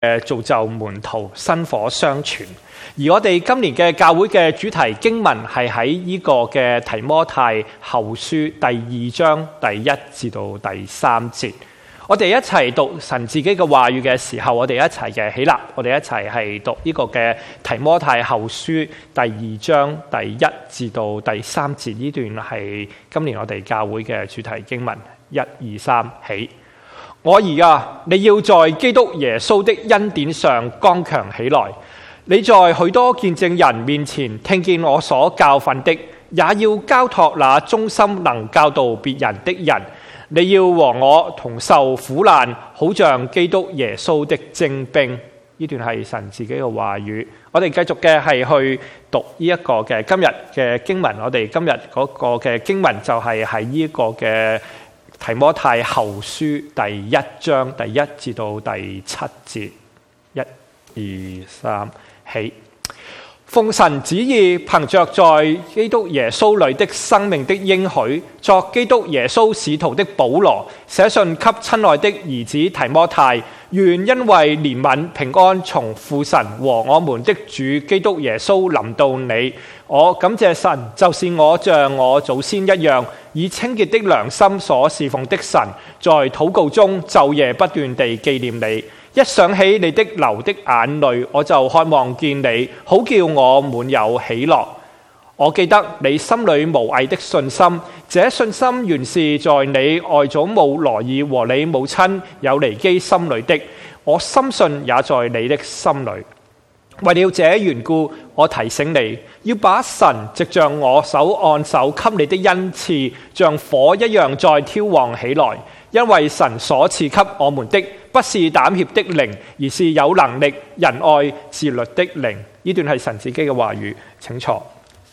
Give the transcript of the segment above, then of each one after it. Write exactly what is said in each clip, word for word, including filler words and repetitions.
誒造就門徒，薪火相傳。而我哋今年嘅教會嘅主題經文係喺呢個嘅提摩太後書第二章第一至到第三節。我哋一齊讀神自己嘅話語嘅時候，我哋一齊嘅起立，我哋一齊係讀呢個嘅提摩太後書第二章第一至到第三節。呢段係今年我哋教會嘅主題經文。一二三起。我兒啊，你要在基督耶穌的恩典上剛強起來。你在許多見證人面前聽見我所教訓的，也要交託那忠心能教導別人的人。你要和我同受苦難，好像基督耶穌的精兵。呢段係神自己嘅話語。我哋繼續嘅係去讀呢一個嘅今日嘅經文。我哋今日嗰個嘅經文就係喺呢個嘅提摩太後書第一章第一至到第七節。一、二、三，起。奉神旨意，憑着在基督耶穌裏的生命的應許，作基督耶穌使徒的保羅，寫信給親愛的兒子提摩太，願因為憐憫平安從父神和我們的主基督耶穌臨到你。我感謝神，就是我像我祖先一樣，以清潔的良心所侍奉的神，在禱告中晝夜不斷地紀念你。一想起你的流的眼淚，我就渴望見你，好叫我滿有喜樂。我記得你心裏無偽的信心，這信心原是在你外祖母羅爾和你母親有尼基心裏的，我深信也在你的心裏。為了這緣故，我提醒你，要把神藉着我手按手給你的恩賜，像火一樣再挑旺起來。因為神所賜給我們的，不是膽怯的靈，而是有能力、仁愛、自律的靈。呢段係神自己嘅話語，請坐。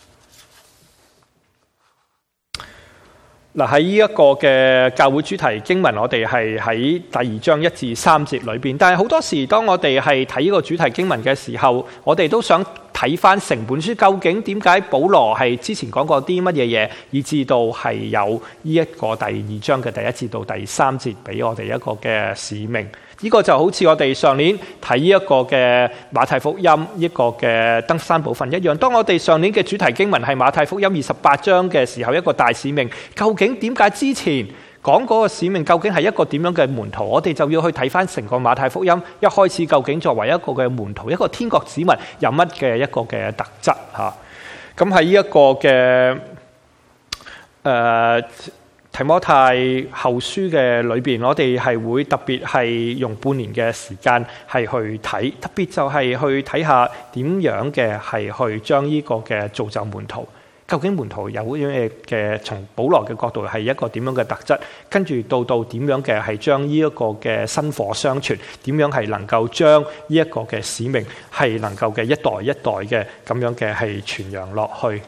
嗱，喺呢一個嘅教會主題經文，我哋係喺第二章一至三節裏邊。但係好多時，當我哋係睇呢個主題經文嘅時候，我哋都想睇翻成本書，究竟點解保羅係之前講過啲乜嘢嘢，以至到係有呢一個第二章嘅第一至到第三節俾我哋一個嘅使命。呢個就好似我哋上年睇呢一個嘅馬太福音一個嘅登山寶訓一樣。當我哋上年嘅主題經文係馬太福音二十八章嘅時候，一個大使命，究竟點解之前講嗰個使命究竟係一個點樣嘅門徒？我哋就要去睇翻成個馬太福音一開始究竟作為一個嘅門徒，一個天國子民有乜嘅一個嘅特質嚇。咁喺呢一個嘅誒。呃提摩太後書嘅裏邊，我哋係會特別係用半年嘅時間係去睇，特別就係去睇下點樣嘅係去將呢個嘅造就門徒，究竟門徒有啲咩嘅從保羅嘅角度係一個點樣嘅特質，跟住到到點樣嘅係將呢一個嘅薪火相傳，點樣係能夠將呢一個嘅使命係能夠嘅一代一代嘅咁樣嘅係傳揚落去。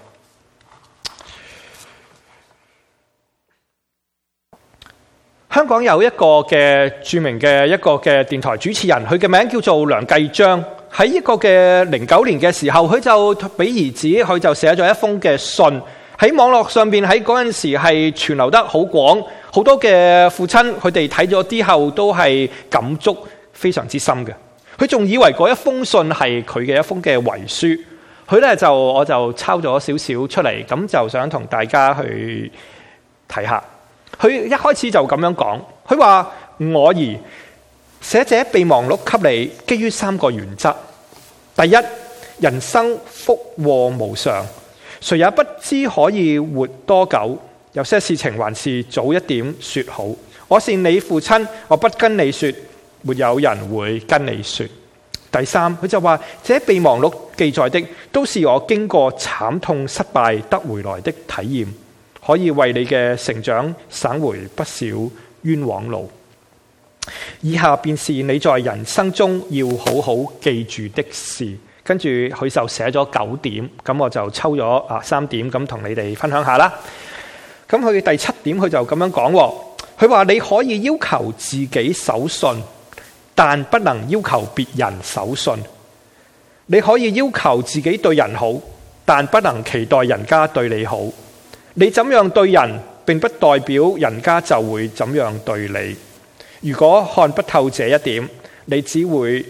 香港有一個嘅著名嘅一個嘅電台主持人，佢嘅名叫做梁繼章。喺一個嘅零九年嘅時候，佢就俾兒子，佢就寫咗一封嘅信喺網絡上邊，喺嗰陣時係傳流得好廣，好多嘅父親佢哋睇咗之後都係感觸非常之深嘅。佢仲以為嗰一封信係佢嘅一封嘅遺書，佢咧就我就抄咗少少出嚟，咁就想同大家去睇下。佢一開始就咁樣講，佢話：我兒，寫這備忘錄給你，基於三個原則。第一，人生福禍無常，誰也不知可以活多久，有些事情還是早一點說好。我是你父親，我不跟你說，沒有人會跟你說。第三，佢就話：這備忘錄記載的，都是我經過慘痛失敗得回來的體驗，可以為你嘅成長省回不少冤枉路。以下便是你在人生中要好好記住的事。跟住佢就寫咗九點，咁我就抽咗啊三點咁同你哋分享下啦。咁佢第七點佢就咁樣講，佢話你可以要求自己守信，但不能要求別人守信。你可以要求自己對人好，但不能期待人家對你好。你怎樣對人，並不代表人家就會怎樣對你。如果看不透這一點，你只會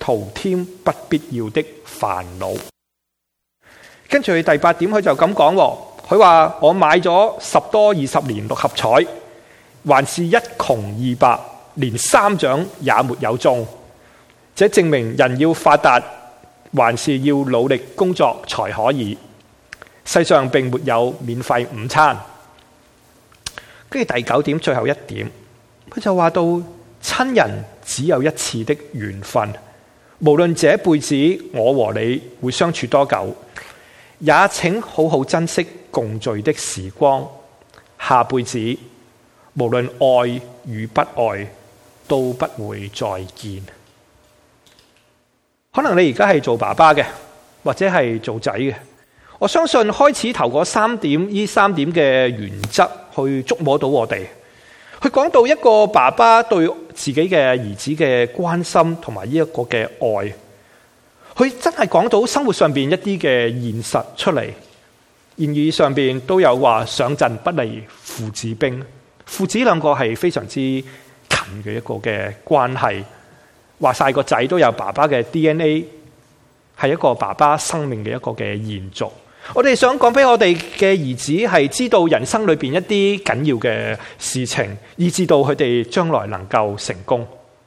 徒添不必要的煩惱。跟住第八點，佢就咁講，佢話我買咗十多二十年六合彩，還是一窮二白，連三獎也沒有中。這證明人要發達，還是要努力工作才可以。世上並沒有免費午餐。跟住第九點，最後一點，佢就話到親人只有一次的緣分，無論這輩子我和你會相處多久，也請好好珍惜共聚的時光。下輩子無論愛與不愛，都不會再見。可能你而家係做爸爸嘅，或者係做仔嘅，我相信開始頭嗰三點，呢三點嘅原則去觸摸到我哋。佢講到一個爸爸對自己嘅兒子嘅關心同埋呢一個嘅愛，佢真係講到生活上邊一啲嘅現實出嚟。言語上邊都有話上陣不離父子兵，父子兩個係非常之近嘅一個嘅關係。話晒個仔都有爸爸嘅 D N A， 係一個爸爸生命嘅一個嘅延續。我哋想講俾我哋嘅兒子係知道人生裏邊一啲緊要嘅事情，以至到佢哋將來能夠成功。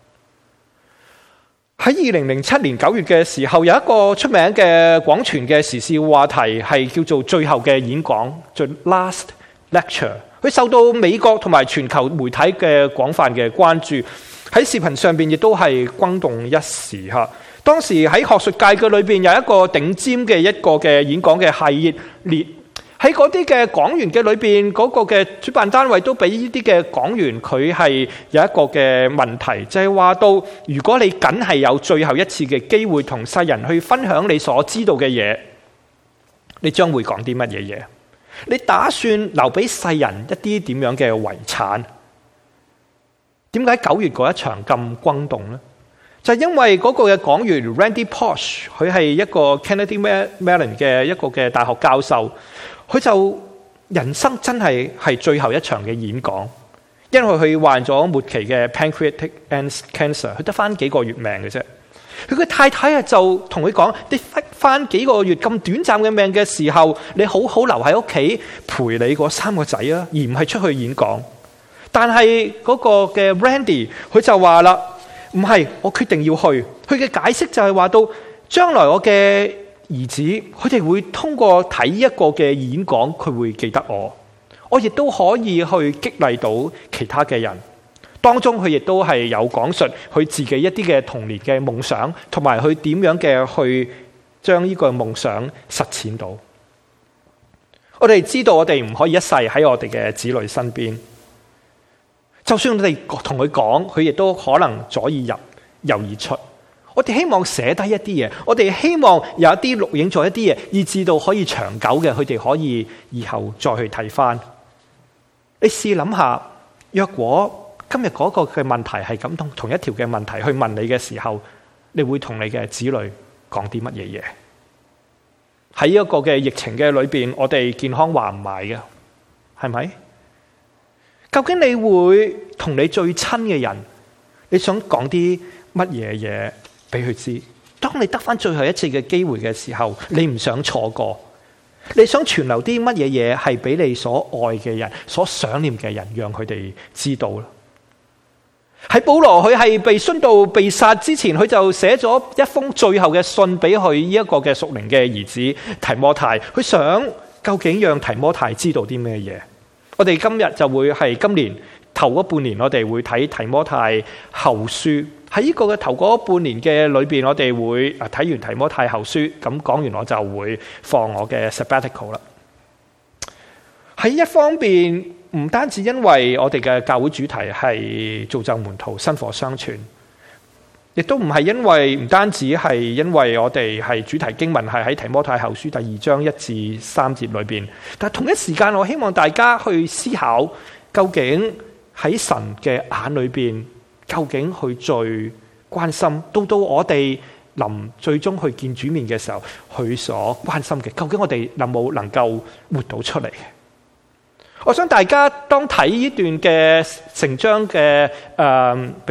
喺二零零七年九月嘅時候，有一個出名嘅廣傳嘅時事話題係叫做最後嘅演講 The Last Lecture， 佢受到美國同埋全球媒體嘅廣泛嘅關注。喺視頻上邊亦都係轟動一時吓。當時喺學術界嘅裏邊有一個頂尖嘅一個嘅演講嘅系列，喺嗰啲嘅講員嘅裏邊，嗰個嘅主辦單位都俾呢啲嘅講員佢係有一個嘅問題，就係話到如果你僅係有最後一次嘅機會同世人去分享你所知道嘅嘢，你將會講啲乜嘢嘢？你打算留俾世人一啲點樣嘅遺產？點解九月嗰一場咁轟動呢？就係因為嗰個嘅講員 Randy Pausch， 佢係一個 Carnegie Mellon 嘅一個嘅大學教授，佢就人生真係係最後一場嘅演講，因為佢患咗末期嘅 pancreatic cancer， 佢得翻幾個月命嘅啫。佢嘅太太啊就同佢講：你得翻幾個月咁短暫嘅命嘅時候，你好好留喺屋企陪你嗰三個仔啊，而唔係出去演講。但係嗰個嘅 Randy 佢就話啦，唔係，我決定要去。佢嘅解釋就係話到，將來我嘅兒子佢哋會通過睇一個嘅演講，佢會記得我。我亦都可以去激勵到其他嘅人。當中佢亦都係有講述佢自己一啲嘅童年嘅夢想，同埋佢點樣嘅去將呢個夢想實踐到。我哋知道我哋唔可以一世喺我哋嘅子女身邊。就算我哋同佢講，佢亦都可能左耳入右耳出。我哋希望寫低一啲嘢，我哋希望有一啲錄影做一啲嘢，以至到可以長久嘅，佢哋可以以後再去睇翻。你試諗下，若果今日嗰個嘅問題係咁同同一條嘅問題去問你嘅時候，你會同你嘅子女講啲乜嘢嘢？喺一個嘅疫情嘅裏邊，我哋健康話唔埋嘅，係咪？究竟你會同你最親嘅人，你想講啲乜嘢嘢俾佢知？當你得翻最後一次嘅機會嘅時候，你唔想錯過，你想存留啲乜嘢嘢係俾你所愛嘅人、所想念嘅人，讓佢哋知道啦。喺保羅佢係被殉道被殺之前，佢就寫咗一封最後嘅信俾佢呢一個嘅屬靈嘅兒子提摩太，佢想究竟讓提摩太知道啲咩嘢？我哋今日就會係今年頭嗰半年，我哋會睇提摩太後書。喺呢個嘅頭嗰半年嘅裏邊，我哋會啊睇完提摩太後書，咁講完我就會放我嘅 sabbatical 啦。喺一方面，唔單止因為我哋嘅教會主題係造就門徒薪火相傳，亦都唔係因為唔單止係因為我哋係主題經文係喺提摩太後書第二章一至三節裏邊，但係同一時間我希望大家去思考，究竟喺神嘅眼裏邊，究竟佢最關心，到到我哋臨最終去見主面嘅時候，佢所關心嘅，究竟我哋有冇能夠活到出嚟？我想大家當睇呢段嘅成章嘅誒彼得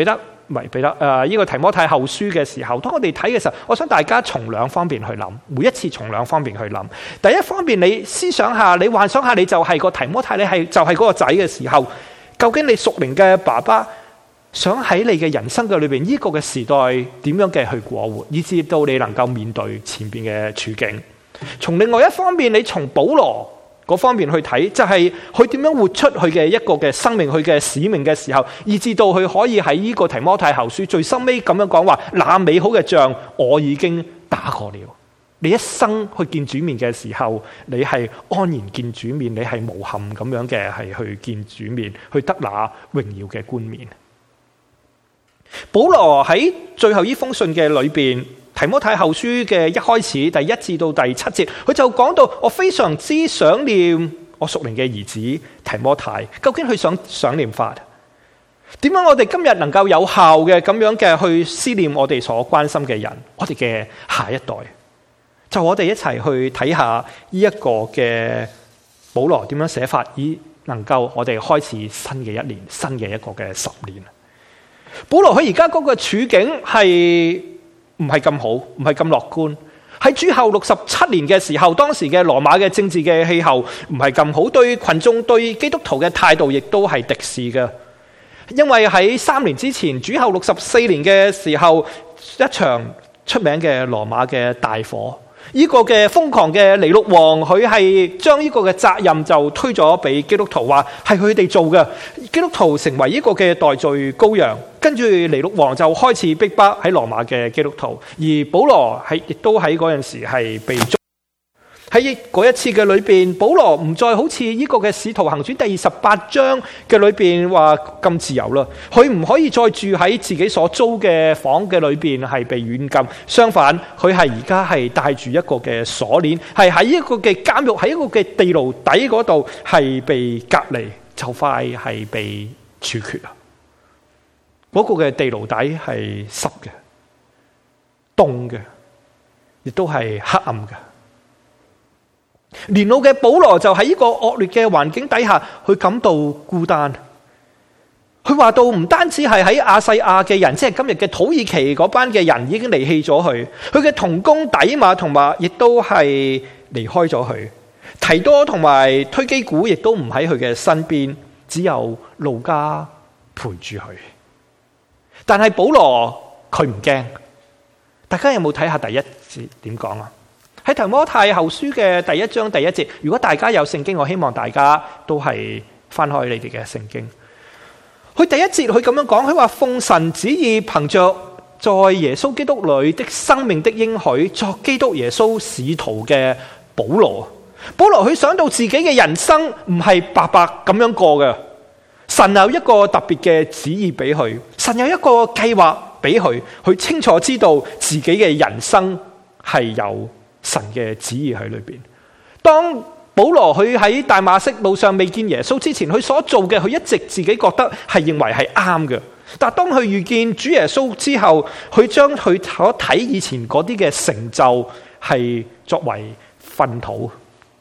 唔係彼得誒呢個提摩太後書嘅時候，當我哋睇嘅時候，我想大家從兩方面去諗，每一次從兩方面去諗。第一方面，你思想下，你幻想下，你就係個提摩太，你係就係嗰個仔嘅時候，究竟你屬靈嘅爸爸想喺你嘅人生嘅裏邊呢個嘅時代點樣嘅去過活，以至到你能夠面對前邊嘅處境。從另外一方面，你從保羅嗰方面去睇，就係佢點樣活出佢嘅一個嘅生命，佢嘅使命嘅時候，以至到佢可以喺呢個提摩太後書最深尾咁樣講話：那美好嘅仗我已經打過了。你一生去見主面嘅時候，你係安然見主面，你係無憾咁樣嘅係去見主面，去得那榮耀嘅冠冕。保羅喺最後呢封信嘅裏邊，提摩太後書嘅一開始第一至到第七節，佢就講到：我非常之想念我屬靈嘅兒子提摩太。究竟佢想想念法點樣？我哋今日能夠有效嘅咁樣嘅去思念我哋所關心嘅人，我哋嘅下一代，就我哋一齊去睇下呢一個嘅保羅點樣寫法，以能夠我哋開始新嘅一年，新嘅一個嘅十年。保羅佢而家嗰個處境係唔係咁好，唔係咁樂觀。喺主後六十七年嘅時候，當時嘅羅馬嘅政治嘅氣候唔係咁好，對群眾對基督徒嘅態度亦都係敵視嘅。因為喺三年之前，主後六十四年嘅時候，一場出名嘅羅馬嘅大火，呢、這個嘅瘋狂嘅尼祿王，佢係將呢個嘅責任就推咗俾基督徒，話係佢哋做嘅。基督徒成為呢個嘅代罪羔羊，跟住尼祿王就開始逼迫喺羅馬嘅基督徒，而保羅係亦都喺嗰陣時係被捉。喺嗰一次嘅裏邊，保羅唔再好似呢個嘅使徒行傳第二十八章嘅裏邊話咁自由啦，佢唔可以再住喺自己所租嘅房嘅裏邊係被軟禁，相反佢係而家係帶住一個嘅鎖鏈，係喺一個嘅監獄，喺一個嘅地牢底嗰度係被隔離，就快係被處決啦。嗰、那個嘅地牢底係濕嘅、凍嘅，亦都係黑暗嘅。年老嘅保羅就喺呢個惡劣嘅環境底下，佢感到孤單。佢話到唔單止係喺亞細亞嘅人，即係今日嘅土耳其嗰班嘅人已經離棄咗佢，佢嘅同工底馬同埋亦都係離開咗佢，提多同埋推基古亦都唔喺佢嘅身邊，只有路加陪住佢。但係保羅佢唔驚。大家有冇睇下第一節點講啊？喺提摩太後書嘅第一章第一節，如果大家有聖經，我希望大家都係翻開你哋嘅聖經。佢第一節佢咁樣講，佢話奉神旨意，憑着在耶穌基督裏的生命的應許，作基督耶穌使徒嘅保羅。保羅佢想到自己嘅人生唔係白白咁樣過嘅，神有一個特別嘅旨意俾佢，神有一個計劃俾佢，佢清楚知道自己嘅人生係有神嘅旨意喺裏邊。當保羅佢喺大馬色路上未見耶穌之前，佢所做嘅，佢一直自己覺得係認為係啱嘅。但係當佢遇見主耶穌之後，佢將佢所睇以前嗰啲嘅成就係作為糞土，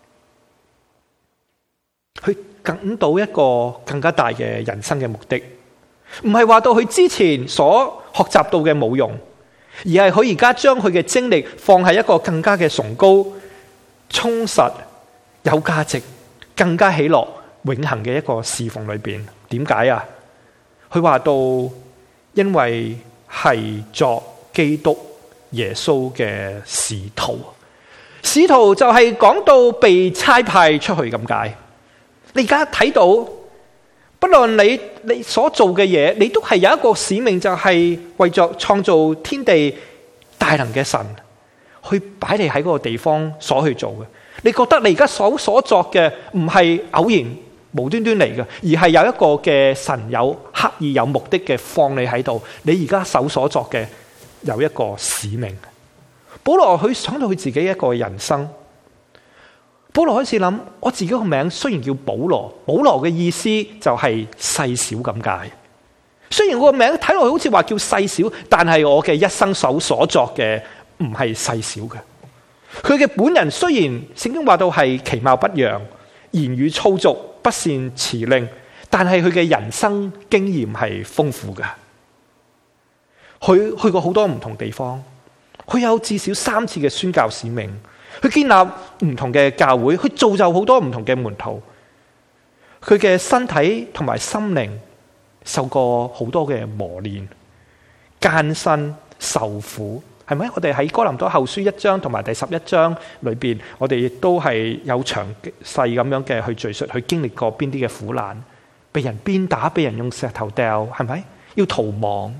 去感到一個更加大嘅人生嘅目的，唔係話到佢之前所學習到嘅冇用，而係佢而家將佢嘅精力放喺一個更加嘅崇高、充實、有價值、更加喜樂、永恆嘅一個侍奉裏邊。點解啊？佢話到，因為係作基督耶穌嘅使徒。使徒就係講到被差派出去咁解。你而家睇到，不論你你所做嘅嘢，你都係有一個使命，就係為着創造天地大能嘅神去擺你喺嗰個地方所去做嘅。你覺得你而家所所作嘅唔係偶然無端端嚟嘅，而係有一個嘅神有刻意有目的嘅放你喺度。你而家手所作嘅有一個使命。保羅佢想到佢自己一個人生。保羅開始諗，我自己個名雖然叫保羅，保羅嘅意思就係細小咁解。雖然我個名睇落去好似話叫細小，但係我嘅一生手所作嘅唔係細小嘅。佢嘅本人雖然聖經話到係其貌不揚、言語粗俗、不善辭令，但係佢嘅人生經驗係豐富嘅。 佢去過好多唔同地方，佢有至少三次嘅宣教使命，去建立唔同嘅教會，去造就好多唔同嘅門徒。佢嘅身體同埋心靈受過好多嘅磨練、艱辛、受苦，係咪？我哋喺哥林多後書一章同埋第十一章裏邊，我哋亦都係有詳細咁樣嘅去敘述，去經歷過邊啲嘅苦難，被人鞭打，被人用石頭掉，係咪？要逃亡。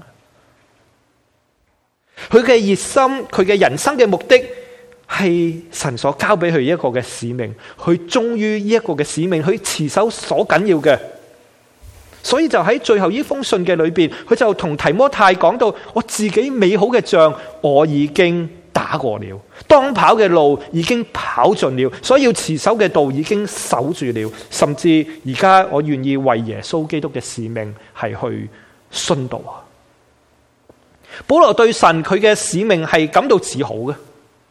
佢嘅熱心，佢嘅人生嘅目的係神所交俾佢一個嘅使命，佢忠於呢一個嘅使命，佢持守所緊要嘅。所以就喺最後呢封信嘅裏邊，佢就同提摩太講到：我自己美好嘅仗我已經打過了，當跑嘅路已經跑盡了，所以要持守嘅道已經守住了，甚至而家我願意為耶穌基督嘅使命係去殉道啊！保羅對神佢嘅使命係感到自豪嘅。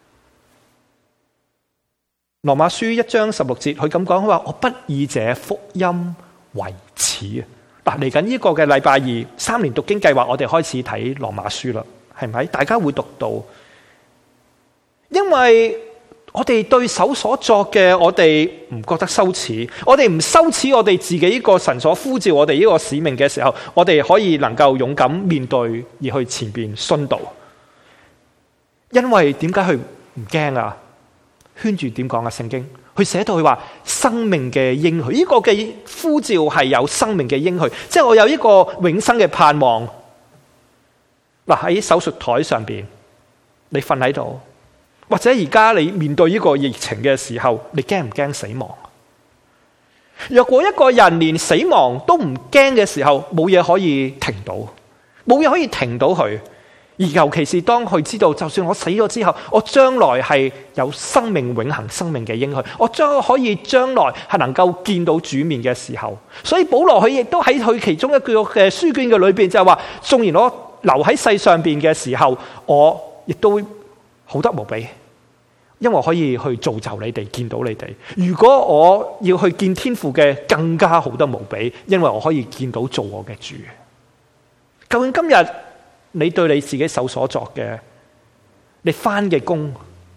羅馬書一章十六節，佢咁講，佢話：我不以這福音為恥啊！嗱，嚟緊呢個嘅禮拜二三年讀經計劃，我哋開始睇羅馬書啦，係咪？大家會讀到，因為我哋對手所作嘅，我哋唔覺得羞恥，我哋唔羞恥我哋自己呢個神所呼召我哋呢個使命嘅時候，我哋可以能夠勇敢面對而去前邊殉道。因為點解佢唔驚啊？圈住點講啊？聖經佢寫到佢話生命嘅應許，呢個嘅呼召係有生命嘅應許，即係我有一個永生嘅盼望。嗱，喺手術台上邊，你瞓喺度。或者而家你面對呢個疫情嘅時候，你驚唔驚死亡？若果一個人連死亡都唔驚嘅時候，冇嘢可以停到，冇嘢可以停到佢。而尤其是當佢知道，就算我死咗之後，我將來係有生命永恆生命嘅應許，我將可以將來係能夠見到主面嘅時候。所以保羅佢亦都喺佢其中一句嘅書卷嘅裏邊就係話：縱然我留喺世上邊嘅時候，我亦都好得無比，因為我可以去造就你哋，見到你哋。如果我要去見天父嘅，更加好得無比，因為我可以見到做我嘅主。究竟今日你對你自己手所作嘅，你返嘅工，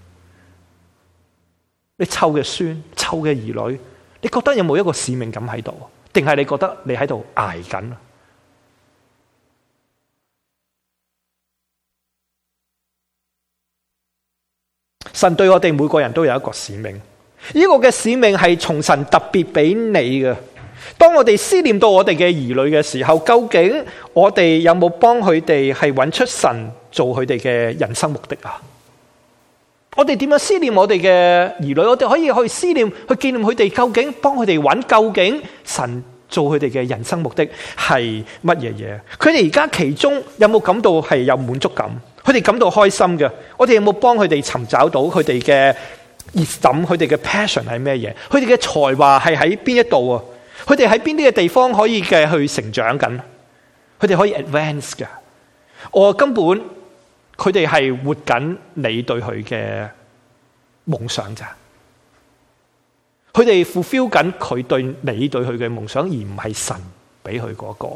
你湊嘅孫、湊嘅兒女，你覺得有冇一個使命感喺度？定係你覺得你喺度捱緊？神對我哋每個人都有一個使命，呢個嘅使命係從神特別俾你嘅。當我哋思念到我哋嘅兒女嘅時候，究竟我哋有冇幫佢哋係揾出神做佢哋嘅人生目的啊？我哋點樣思念我哋嘅兒女？我哋可以去思念、去紀念佢哋，究竟幫佢哋揾究竟神做佢哋嘅人生目的係乜嘢嘢？佢哋而家其中有冇感到係有滿足感？佢哋感到開心嘅？我哋有冇幫佢哋尋找到佢哋嘅熱忱？佢哋嘅 passion 係咩嘢？佢哋嘅才華係喺邊一度啊？佢哋喺邊啲嘅地方可以嘅去成長緊？佢哋可以 advance 嘅。我根本佢哋係活緊你對佢嘅夢想咋？佢哋 fulfill 緊佢對你對佢嘅夢想，而唔係神俾佢嗰個。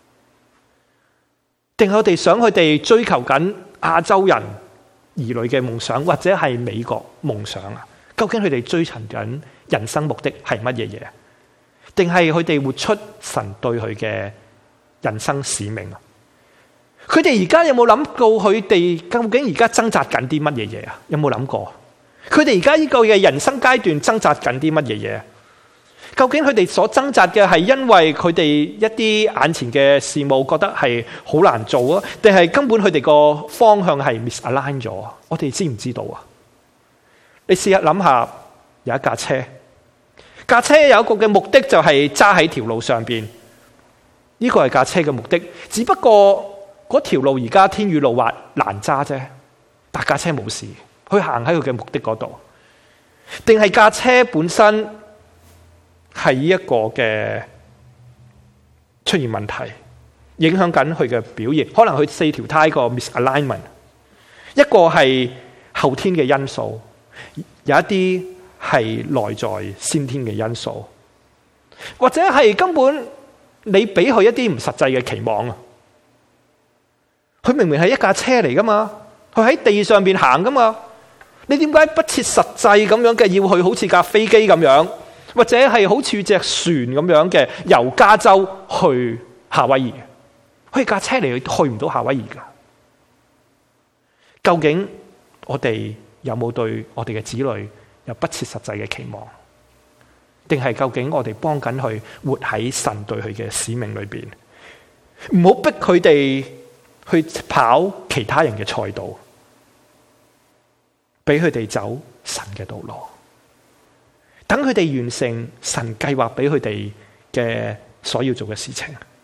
定係我哋想佢哋追求緊亞洲人兒女嘅夢想，或者係美國夢想啊？究竟佢哋追尋緊人生目的係乜嘢嘢？定係佢哋活出神對佢嘅人生使命啊？佢哋而家有冇諗到佢哋究竟而家掙扎緊啲乜嘢嘢啊？有冇諗過？佢哋而家呢個嘅人生階段掙扎緊啲乜嘢嘢？究竟佢哋所掙扎嘅係因為佢哋一啲眼前嘅事務覺得係好難做啊？定係根本佢哋個方向係 misalign 咗？我哋知唔知道啊？你試下諗下，有一架車。架車有一個嘅目的就係揸喺條路上邊，呢個係架車嘅目的。只不過嗰條路而家天雨路滑難揸啫，但架車冇事，佢行喺佢嘅目的嗰度。定係架車本身係呢一個嘅出現問題，影響緊佢嘅表現。可能佢四條胎個 misalignment， 一個係後天嘅因素，有一啲係內在先天嘅因素，或者係根本你俾佢一啲唔實際嘅期望啊， 佢明明係一架車嚟噶嘛，佢喺地上邊行噶嘛，你點解不切實際咁樣嘅要去好似架飛機咁樣，或者係好似隻船咁樣嘅由加州去夏威夷？佢係架車嚟，去唔到夏威夷噶。究竟我哋有冇對我哋嘅子女有不切實際嘅期望？定係究竟我哋幫緊佢活喺神對佢嘅使命裏邊？唔好逼佢哋去跑其他人嘅賽道，俾佢哋走神嘅道路，等佢哋完成神計劃俾佢哋嘅所要做嘅事情。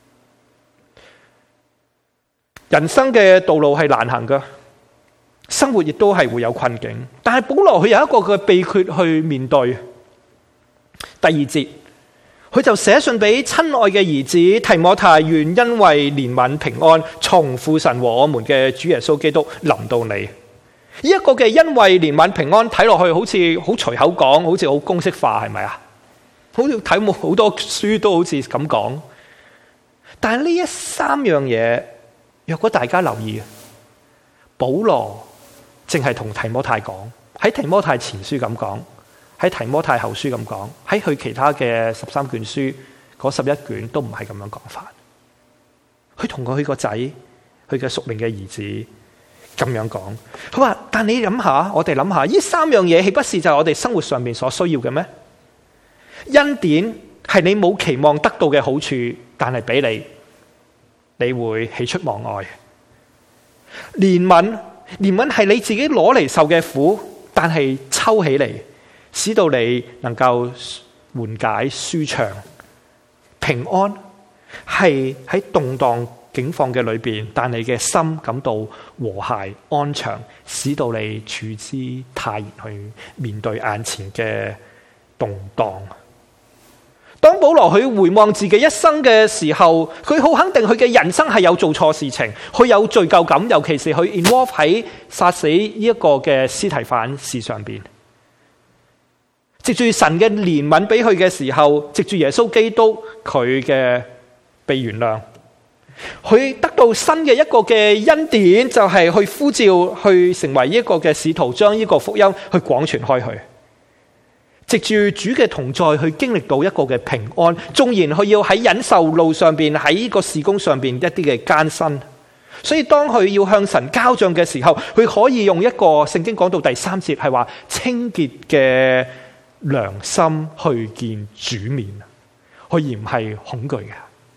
人生嘅道路係難行噶，生活亦都係會有困境，但係保羅佢有一個嘅秘訣去面對。第二節，佢就寫信俾親愛嘅兒子提摩太，願因為憐憫平安從父神和我們嘅主耶穌基督臨到你。呢一個嘅因為憐憫平安睇落去好似好隨口講，好似好公式化，係咪啊？好似睇冇好多書都好似咁講，但係呢一三樣嘢，若果大家留意，保羅淨係同提摩太講，喺提摩太前書咁講，喺提摩太後書咁講，喺佢其他嘅十三卷書嗰十一卷都唔係咁樣講法。佢同佢個仔，佢嘅屬靈嘅兒子咁樣講，佢話：但你諗下，我哋諗下，呢三樣嘢豈不是就係我哋生活上面所需要嘅咩？恩典係你冇期望得到嘅好處，但係俾你，你會喜出望外。憐憫，憐憫係你自己攞嚟受嘅苦，但係抽起嚟，使到你能夠緩解舒暢。平安係喺動盪境況嘅裏邊，但你嘅心感到和諧安詳，使到你處之泰然去面對眼前嘅動盪。當保羅去回望自己一生嘅時候，佢好肯定佢嘅人生係有做錯事情，佢有罪疚感，尤其是佢 involve 喺殺死呢一個嘅司提反事上邊。藉住神嘅憐憫俾佢嘅時候，藉住耶穌基督佢嘅被原諒，佢得到新嘅一個嘅恩典，就係去呼召去成為一個嘅使徒，將呢個福音去廣傳開去。藉住主嘅同在，去經歷到一個嘅平安，縱然佢要喺忍受路上邊，喺呢個事工上邊一啲嘅艱辛，所以當佢要向神交賬嘅時候，佢可以用一個聖經講到第三節係話清潔嘅良心去見主面，佢而唔係恐懼嘅。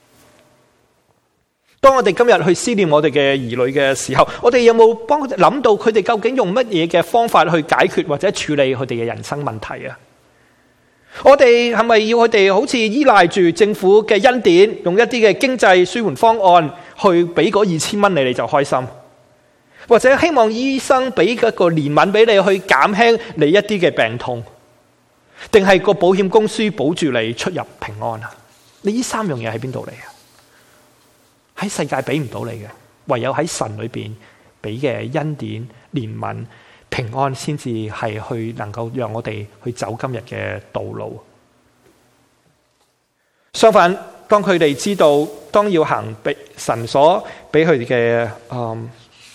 當我哋今日去思念我哋嘅兒女嘅時候，我哋有冇幫佢哋諗到佢哋究竟用乜嘢嘅方法去解決或者處理佢哋嘅人生問題啊？我哋係咪要佢哋好似依賴住政府嘅恩典，用一啲嘅經濟舒緩方案去俾嗰二千蚊你，你就開心？或者希望醫生俾一個憐憫俾你，去減輕你一啲嘅病痛？定係個保險公司保住你出入平安啊？你呢三樣嘢喺邊度嚟啊？喺世界俾唔到你嘅，唯有喺神裏邊俾嘅恩典、憐憫、平安，先至係去能夠讓我哋去走今日嘅道路。相反，當佢哋知道當要行俾神所俾佢哋嘅，嗯，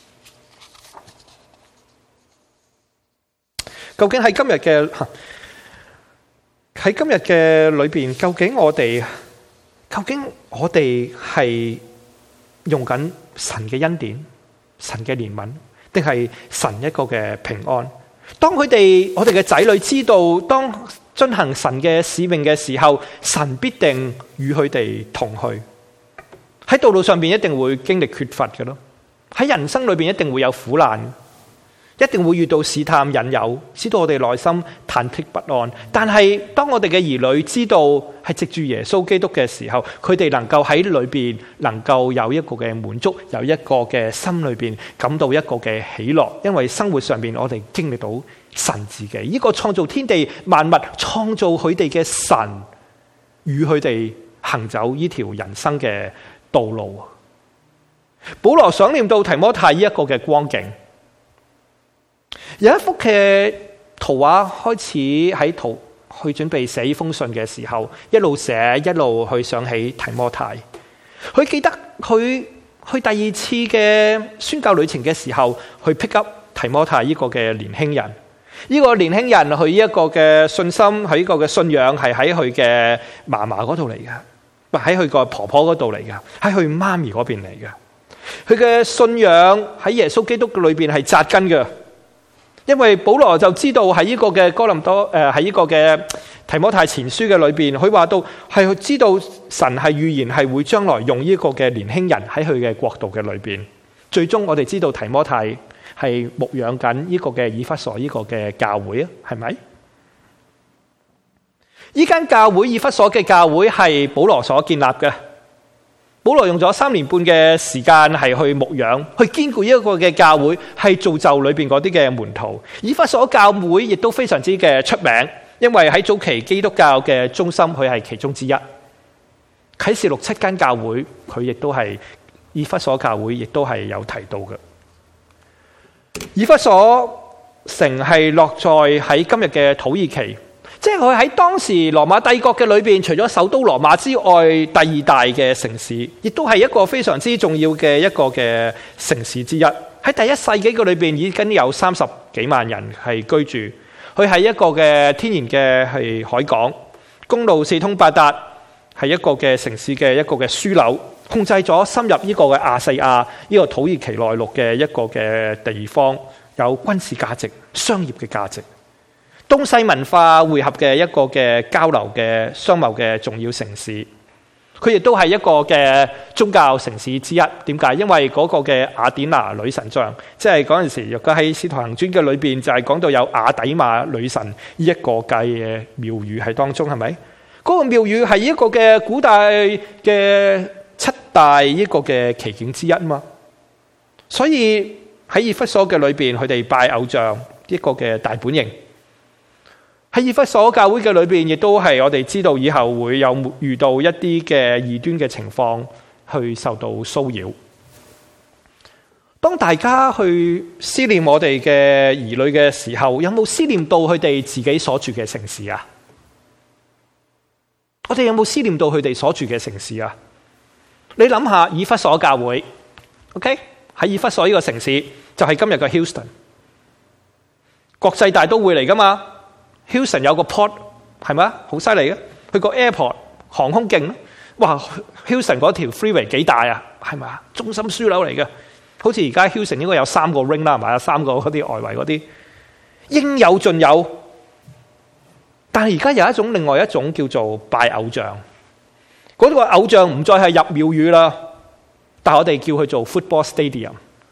究竟喺今日嘅喺今日嘅裏邊，究竟我哋究竟我哋係用緊神嘅恩典、神嘅憐憫，定係神一個嘅平安？當佢哋我哋嘅仔女知道，當遵行神嘅使命嘅時候，神必定與佢哋同去。喺道路上邊一定會經歷缺乏嘅咯，喺人生裏邊一定會有苦難，一定會遇到試探引誘，使到我哋內心忐忑不安。但係當我哋嘅兒女知道係藉住耶穌基督嘅時候，佢哋能夠喺裏邊能夠有一個嘅滿足，有一個嘅心裏邊感到一個嘅喜樂，因為生活上邊我哋經歷到神自己呢個創造天地萬物、創造佢哋嘅神，與佢哋行走呢條人生嘅道路。保羅想念到提摩太呢一個嘅光景。有一幅嘅圖畫，開始喺圖去準備寫呢封信嘅時候，一路寫一路去想起提摩太。佢記得佢去第二次嘅宣教旅程嘅時候，去 pick up 提摩太呢個嘅年輕人。呢個年輕人佢呢一個嘅信心，佢呢個嘅信仰係喺佢嘅嫲嫲嗰度嚟嘅，唔係喺佢個婆婆嗰度嚟嘅，喺佢媽咪嗰邊嚟嘅。佢嘅信仰喺耶穌基督裏邊係扎根嘅，因為保羅就知道喺呢個嘅哥林多誒喺呢個嘅提摩太前書嘅裏邊，佢話到係佢知道神係預言係會將來用呢個嘅年輕人喺佢嘅國度嘅裏邊。最終我哋知道提摩太係牧養緊呢個嘅以弗所呢個嘅教會啊，係咪？呢間教會以弗所嘅教會係保羅所建立嘅。保羅用咗三年半嘅時間係去牧養，去堅固一個嘅教會，係造就裏邊嗰啲嘅門徒。以弗所教會亦都非常之嘅出名，因為喺早期基督教嘅中心，佢係其中之一。啟示錄七間教會，佢亦都係以弗所教會，亦都係有提到嘅。以弗所城係落在喺今日嘅土耳其。即係佢喺當時羅馬帝國嘅裏邊，除咗首都羅馬之外，第二大嘅城市，亦都係一個非常之重要嘅一個嘅城市之一。喺第一世紀嘅裏邊，已經有三十幾萬人係居住。佢係一個嘅天然嘅係海港，公路四通八達，係一個嘅城市嘅一個嘅樞紐，控制咗深入呢個嘅亞細亞呢個土耳其內陸嘅一個嘅地方，有軍事價值、商業嘅價值。東西文化匯合嘅一個嘅交流嘅商貿嘅重要城市，佢亦都係一個嘅宗教城市之一。點解？因為嗰個嘅雅典娜女神像，即係嗰陣時若果喺《使徒行傳》嘅裏邊就係講到有雅底瑪女神呢一個嘅廟宇喺當中，係咪？嗰個廟宇係一個嘅古代嘅七大呢個嘅奇景之一嘛。所以喺以弗所嘅裏邊，佢哋拜偶像一個嘅大本營。喺以弗所教會嘅裏邊，亦都係我哋知道以後會有遇到一啲嘅異端嘅情況，去受到騷擾。當大家去思念我哋嘅兒女嘅時候，有冇思念到佢哋自己所住嘅城市啊？我哋有冇思念到佢哋所住嘅城市啊？你諗下，以弗所教會 ，OK， 喺以弗所呢個城市就係今日嘅 Houston， 國際大都會嚟噶嘛。Houston 有個 port 係咪啊？好犀利嘅，佢個 airport 航空徑，哇 Houston 嗰條 freeway 幾大啊？係咪啊？中心樞紐嚟嘅，好似而家 Houston 應該有三個 ring 啦，係咪啊？三個嗰啲外圍嗰啲應有盡有。但係而家有一種另外一種叫做拜偶像，嗰個偶像唔再係入廟宇啦，但係我哋叫佢做 football stadium。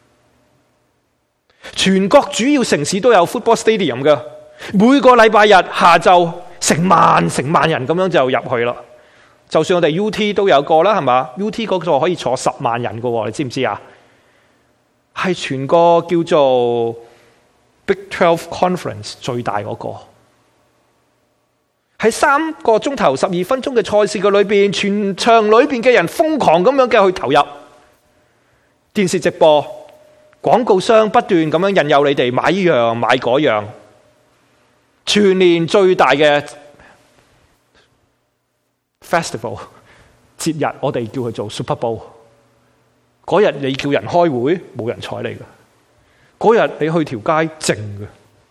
全國主要城市都有 football stadium 嘅。每個禮拜日下晝成萬成萬人咁樣就入去啦。就算我哋 U T 都有個啦，係嘛 ？U T 嗰個可以坐十萬人㗎，你知唔知啊？係全個叫做 Big Twelve Conference 最大嗰個。喺三個鐘頭十二分鐘嘅賽事嘅裏邊，全場裏邊嘅人瘋狂咁樣嘅去投入。電視直播，廣告商不斷咁樣引誘你哋買呢樣買嗰樣。全年最大嘅 festival 節日，我哋叫佢做 Super Bowl。嗰日你叫人開會，冇人睬你嘅。嗰日你去條街靜嘅，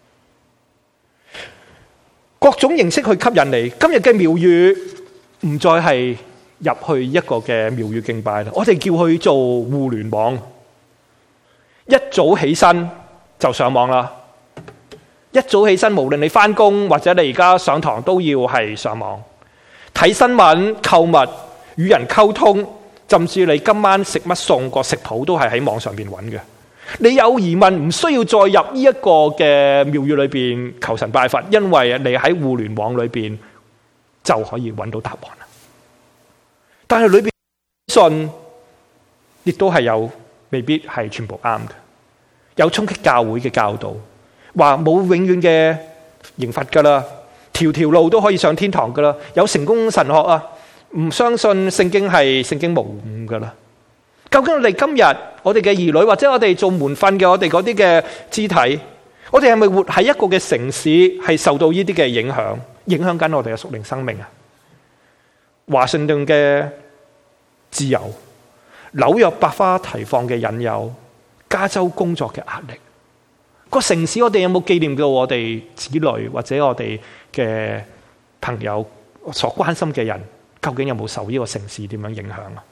各種形式去吸引你。今日嘅廟宇唔再係入去一個嘅廟宇敬拜啦，我哋叫佢做互聯網。一早起身就上網啦。一早起身，無論你返工或者你而家上堂，都要係上網睇新聞、購物、與人溝通，甚至你今晚食乜餸個食譜都係喺網上邊揾嘅。你有疑問，唔需要再入呢一個嘅廟宇裏邊求神拜佛，因為你喺互聯網裏邊就可以揾到答案啦。但係裏邊信亦都係有未必係全部啱嘅，有衝擊教會嘅教導。話冇永遠嘅刑罰噶啦，條條路都可以上天堂噶啦。有成功神學啊，唔相信聖經係聖經無誤噶啦。究竟我哋今日我哋嘅兒女或者我哋做門訓嘅我哋嗰啲嘅肢體，我哋係咪活喺一個嘅城市係受到呢啲嘅影響，影響緊我哋嘅屬靈生命啊？華盛頓嘅自由， 紐約百花齊放嘅引誘，加州工作嘅壓力，個城市我哋有冇紀念過我哋子女或者我哋嘅朋友所關心嘅人，究竟有冇受呢個城市點樣影響啊？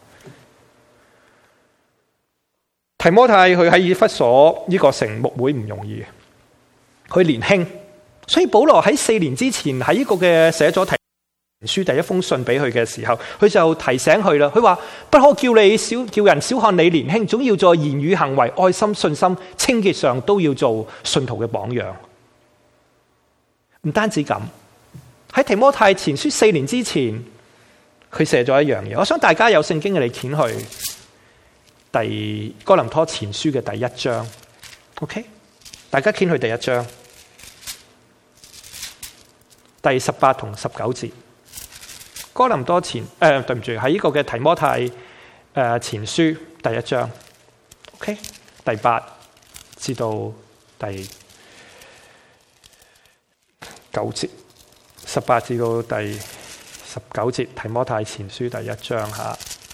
提摩太佢喺以弗所呢個城牧會唔容易，佢年輕，所以保羅喺四年之前喺呢個嘅寫咗提書第一封信俾佢嘅時候，佢就提醒佢啦。佢話不可叫你小叫人小看你年輕，總要在言語行為、愛心、信心、清潔上都要做信徒嘅榜樣。唔單止咁，喺提摩太前書四年之前，佢寫咗一樣嘢。我想大家有聖經嘅，你掀去第哥林多前書嘅第一章 ，OK？ 大家掀去第一章第十八同十九節。哥林多前誒、呃，對唔住，喺呢個嘅提摩太誒、呃、前書第一章 ，OK？ 第八至到第九節，十八至到第十九節，提摩太前書第一章吓。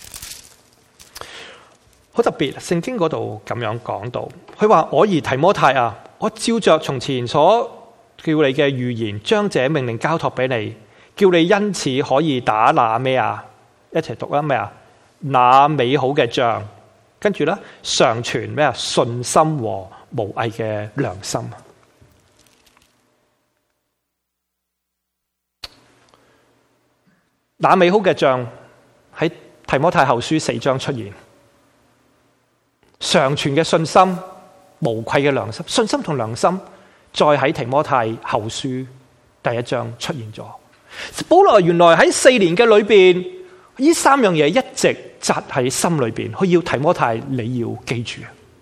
好特別，聖經嗰度咁樣講到，佢話我兒提摩太啊，我照着從前所叫你嘅預言，將這命令交託俾你，叫你因此可以打那咩啊？一齊讀啊咩啊？那美好嘅仗，跟住咧常存咩啊？信心和無偽嘅良心。那美好嘅仗喺提摩太後書四章出現。常存嘅信心，無愧嘅良心，信心同良心，再喺提摩太後書第一章出現咗。保羅原來喺四年嘅裏邊，呢三樣嘢一直扎喺心裏邊，佢要提摩太你要記住。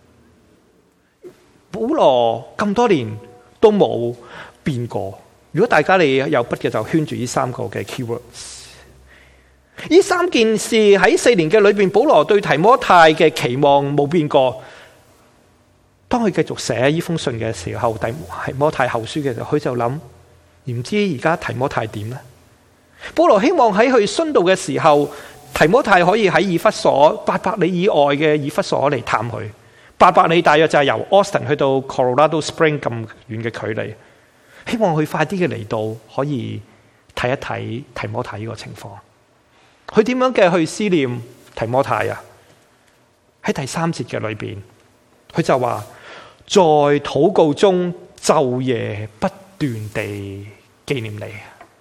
保羅咁多年都冇變過。如果大家你有筆嘅，就圈住呢三個嘅 keywords。呢三件事喺四年嘅裏邊，保羅對提摩太嘅期望冇變過。當佢繼續寫呢封信嘅時候，提摩太後書嘅時候，佢就諗，唔知而家提摩太點呢？保羅希望喺佢殉道嘅時候，提摩太可以喺以弗所八百里以外嘅以弗所嚟探佢。八百里大約就係由 Austin 去到 Colorado Spring 咁遠嘅距離。希望佢快啲嘅嚟到，可以睇一睇提摩太呢個情況。佢點樣嘅去思念提摩太啊？喺第三節嘅裏邊，佢就話在禱告中晝夜不斷地紀念你。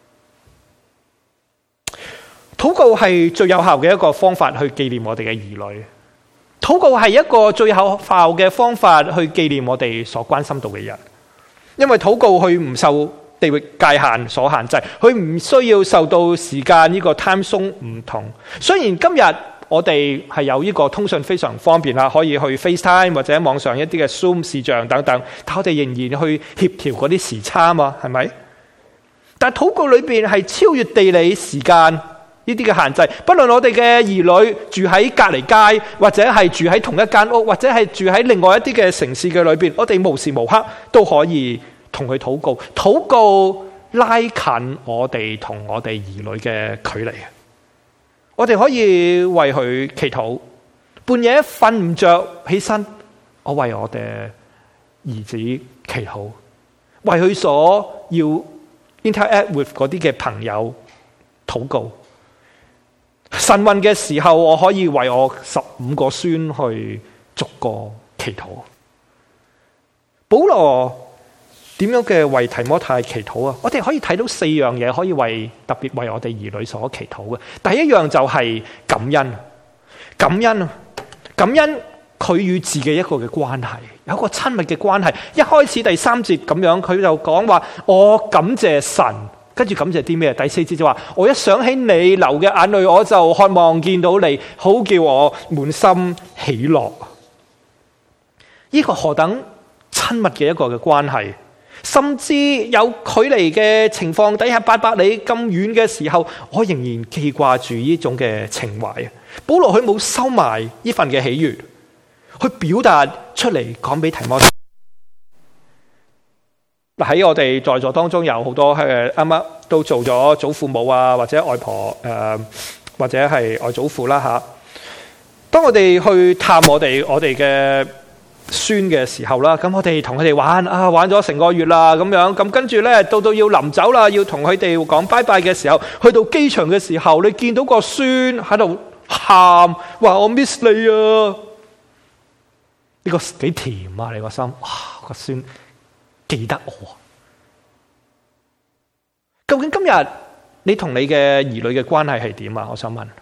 禱告係最有效嘅一個方法去紀念我哋嘅兒女。禱告係一個最有效嘅方法去紀念我哋所關心到嘅人。因為禱告佢唔受地域界限所限制，佢唔需要受到時間呢個 time zone 唔同。雖然今日我哋係有呢個通訊非常方便啦，可以去 FaceTime 或者網上一啲嘅 Zoom 視像等等，但我哋仍然去協調嗰啲時差啊嘛，係咪？但係禱告裏邊係超越地理時間呢啲嘅限制，不論我哋嘅兒女住喺隔離街，或者係住喺同一間屋，或者係住喺另外一啲嘅城市嘅裏邊，我哋無時無刻都可以同佢禱告，禱告拉近我哋同我哋兒女嘅距離。我哋可以為佢祈禱，半夜瞓唔着起身，我為我哋兒子祈禱，為佢所要 interact with 嗰啲嘅朋友禱告。晨運嘅時候，我可以為我十五個孫去逐個祈禱。保羅點樣嘅為提摩太祈禱啊？我哋可以睇到四樣嘢，可以為特別為我哋兒女所祈禱嘅。第一樣就係感恩，感恩，感恩佢與自己一個嘅關係，有一個親密嘅關係。一開始第三節咁樣，佢就講話我感謝神，跟住感謝啲咩？第四節就話我一想起你流嘅眼淚，我就渴望見到你，好叫我滿心喜樂。呢個何等親密嘅一個嘅關係！甚至有距離嘅情況底下，八百里咁遠嘅時候，我仍然記掛住呢種嘅情懷。保羅佢冇收埋呢份嘅喜悅，去表達出嚟，講俾提摩太。嗱，喺我哋在座當中有好多誒啱啱都做咗祖父母啊，或者外婆誒、呃，或者係外祖父啦吓。 當我哋去探我哋我哋嘅孫嘅時候啦，咁我哋同佢哋玩啊，玩咗成個月啦，咁樣咁跟住咧，到到要臨走啦，要同佢哋講拜拜嘅時候，去到機場嘅時候，你見到個孫喺度喊，話我 miss 你啊！呢個幾甜啊！你個心，哇！個孫記得我。究竟今日你同你嘅兒女嘅關係係點啊？我想問。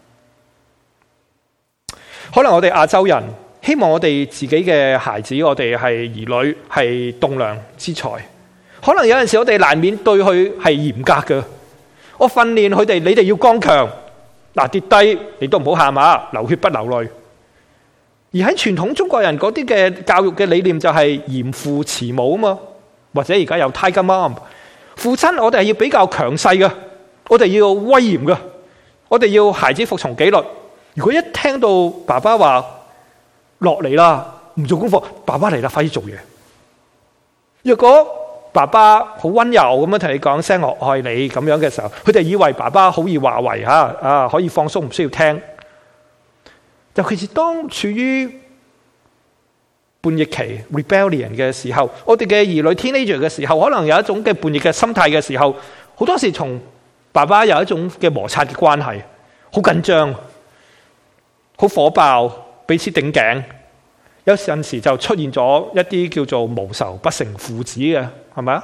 可能我哋亞洲人希望我哋自己嘅孩子，我哋係兒女係棟樑之才。可能有陣時我哋難免對佢係嚴格嘅。我訓練佢哋，你哋要剛強。嗱，跌低你都唔好喊啊，流血不流淚。而喺傳統中國人嗰啲嘅教育嘅理念就係嚴父慈母啊嘛，或者而家有 Tiger Mom， 父親我哋係要比較強勢嘅，我哋要威嚴嘅，我哋要孩子服從紀律。如果一聽到爸爸話落嚟啦，唔做功課，爸爸嚟啦，快啲做嘢。若果爸爸好溫柔咁樣同你講聲我愛你咁樣嘅時候，佢哋以為爸爸好易話為吓啊，可以放鬆，唔需要聽。尤其是當處於叛逆期 rebellion 嘅時候，我哋嘅兒女 teenager 嘅時候，可能有一種嘅叛逆嘅心態嘅時候，好多時同爸爸有一種嘅摩擦嘅關係，好緊張，好火爆，彼此頂頸。有陣時就出現咗一啲叫做無仇不成父子嘅，係咪啊？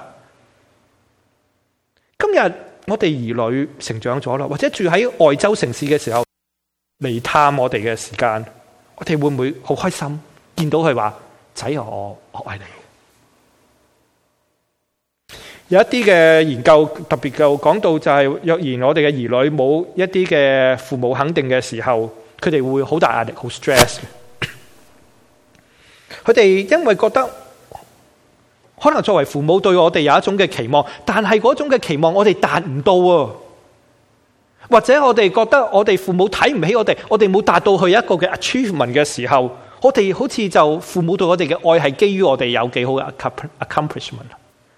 今日我哋兒女成長咗啦，或者住喺外州城市嘅時候，嚟探我哋嘅時間，我哋會唔會好開心？見到佢話仔，我我愛你。有一啲嘅研究特別就講到，就係若然我哋嘅兒女冇一啲嘅父母肯定嘅時候，佢哋會好大壓力，好 stress 嘅。佢哋因為覺得可能作為父母對我哋有一種嘅期望，但係嗰種嘅期望我哋達唔到啊。或者我哋覺得我哋父母睇唔起我哋，我哋冇達到佢一個嘅 achievement 嘅時候，我哋好似就父母對我哋嘅愛係基於我哋有幾好嘅 accomplishment。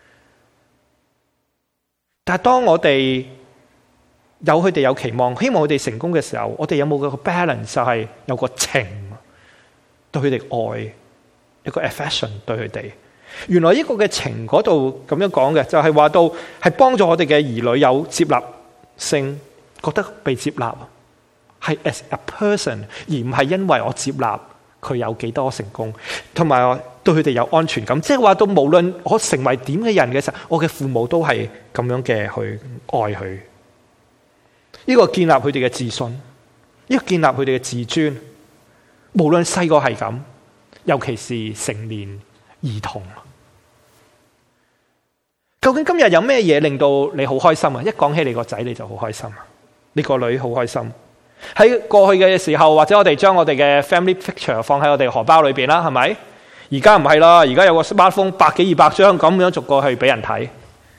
但係當我哋有佢哋有期望，希望佢哋成功嘅時候，我哋有冇個 balance， 就係有個情對佢哋愛，一個 affection 對佢哋。原來呢個嘅情嗰度咁樣講嘅，就係話到係幫助我哋嘅兒女有接納性。覺得被接納係 as a person， 而唔係因為我接納佢有幾多成功，同埋我對佢哋有安全感。即係話到無論我成為點嘅人嘅時候，我嘅父母都係咁樣嘅去愛佢。呢個建立佢哋嘅自信，呢個建立佢哋嘅自尊。無論細個係咁，尤其是成年兒童。究竟今日有咩嘢令到你好開心啊？一講起你個仔，你就好開心啊！你個女好開心。喺過去嘅時候，或者我哋將我哋嘅 family picture 放喺我哋荷包裏邊啦，係咪？而家唔係啦，而家有個 smartphone 百幾二百張咁樣逐個去俾人睇。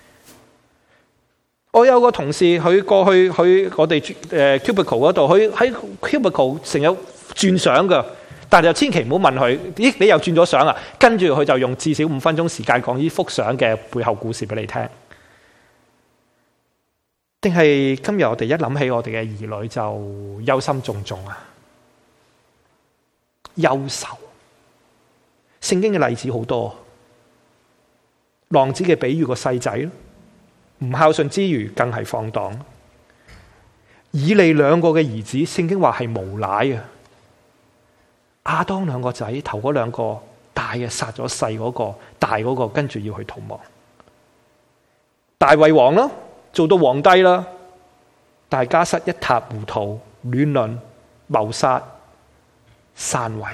我有個同事，佢過去去我哋誒 cubicle 嗰度，佢喺 cubicle 成日轉相噶，但係就千祈唔好問佢，咦你又轉咗相啊？跟住佢就用至少五分鐘時間講呢幅相嘅背後故事俾你聽。定係今日我哋一諗起我哋嘅兒女就憂心忡忡啊？憂愁。聖經嘅例子好多，浪子嘅比喻個細仔咯，唔孝順之餘更係放蕩。以利兩個嘅兒子，聖經話係無賴啊。亞當兩個仔，頭嗰兩個大嘅殺咗細嗰個，大嗰個跟住要去逃亡。大衛王咯，做到皇帝啦，但係家室一塌糊塗，亂倫、謀殺、篡位。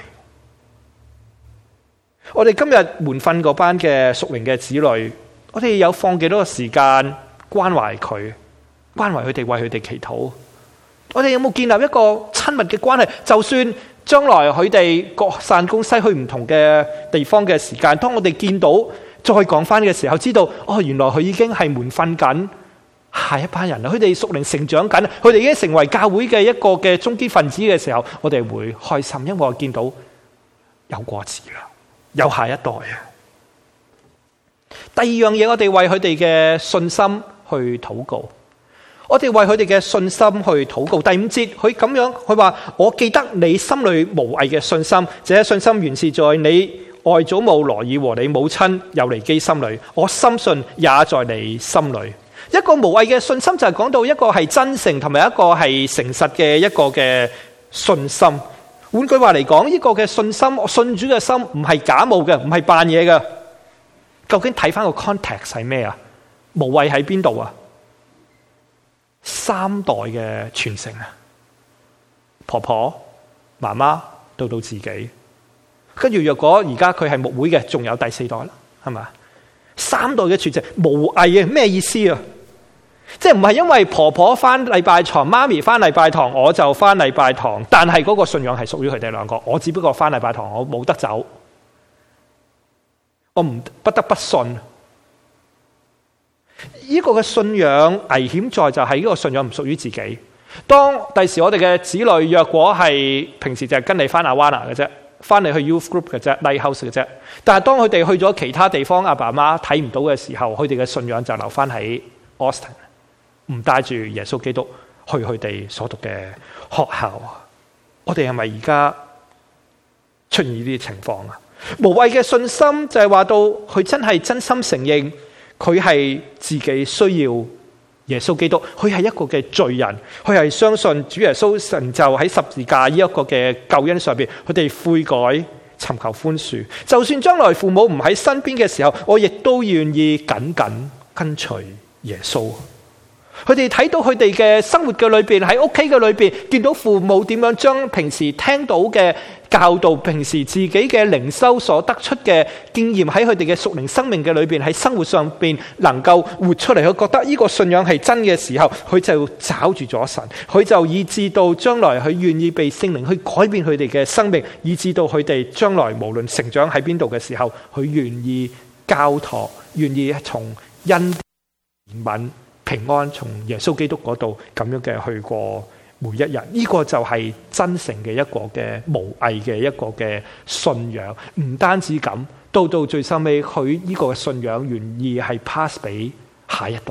我哋今日門訓嗰班嘅屬靈嘅子女，我哋有放幾多個時間關懷佢，關懷佢哋，為佢哋祈禱。我哋有冇建立一個親密嘅關係？就算將來佢哋各散東西去唔同嘅地方嘅時間，當我哋見到再講翻嘅時候，知道哦，原來佢已經係門訓緊下一班人啦。佢哋屬靈成長緊，佢哋已經成為教會嘅一個嘅中堅分子嘅時候，我哋會開心，因為我見到有果子啦。有下一代啊！第二樣嘢，我哋為佢哋嘅信心去禱告。 我哋為佢哋嘅信心去禱告。第五節佢咁樣，佢話我記得你心裏無偽嘅信心，這信心原是在你外祖母羅爾和你母親友尼基心裏，我深信也在你心裏。一個無偽嘅信心就係講到一個係真誠同埋一個係誠實嘅一個嘅信心。換句話嚟講，呢個嘅信心，我信主嘅心唔係假冒嘅，唔係扮嘢嘅。究竟睇翻個 context 係咩啊？無偽喺邊度啊？三代嘅傳承啊，婆婆、媽媽到到自己，跟住若果而家佢係牧會嘅，仲有第四代啦，係咪？三代嘅傳承，無偽啊，咩意思啊？即係唔係因為婆婆翻禮拜堂，媽咪翻禮拜堂，我就翻禮拜堂，但係嗰個信仰係屬於佢哋兩個，我只不過翻禮拜堂，我冇得走，我唔不得不信。呢個嘅信仰危險在就係呢個信仰唔屬於自己。當第時我哋嘅子女若果係平時就係跟你翻阿灣拿嘅啫，翻嚟去 youth group 嘅啫 ，lighthouse 嘅啫，但係當佢哋去咗其他地方，阿爸阿媽睇唔到嘅時候，佢哋嘅信仰就留翻喺 Austin， 唔帶住耶穌基督去佢哋所讀嘅學校。我哋係咪而家出現呢啲情況啊？無偽嘅信心就係話到佢真係真心承認佢係自己需要耶穌基督，佢係一個嘅罪人，佢係相信主耶穌成就喺十字架呢一個嘅救恩上邊，佢哋悔改尋求寬恕。就算將來父母唔喺身邊嘅時候，我亦都願意緊緊跟隨耶穌。佢哋睇到佢哋嘅生活嘅裏邊，喺屋企嘅裏邊，見到父母點樣將平時聽到嘅教導，平時自己嘅靈修所得出嘅經驗，喺佢哋嘅屬靈生命嘅裏邊，喺生活上邊能夠活出嚟，佢覺得呢個信仰係真嘅時候，佢就找住咗神，佢就以致到將來佢願意被聖靈去改變佢哋嘅生命，以致到佢哋將來無論成長喺邊度嘅時候，佢願意交託，願意從恩憐憫平安從耶穌基督嗰度咁樣嘅去過每一日，呢、這個就係真誠嘅一個嘅無偽嘅一個嘅信仰。唔單止咁，到到最收尾，佢呢個信仰願意係 pass 俾下一代。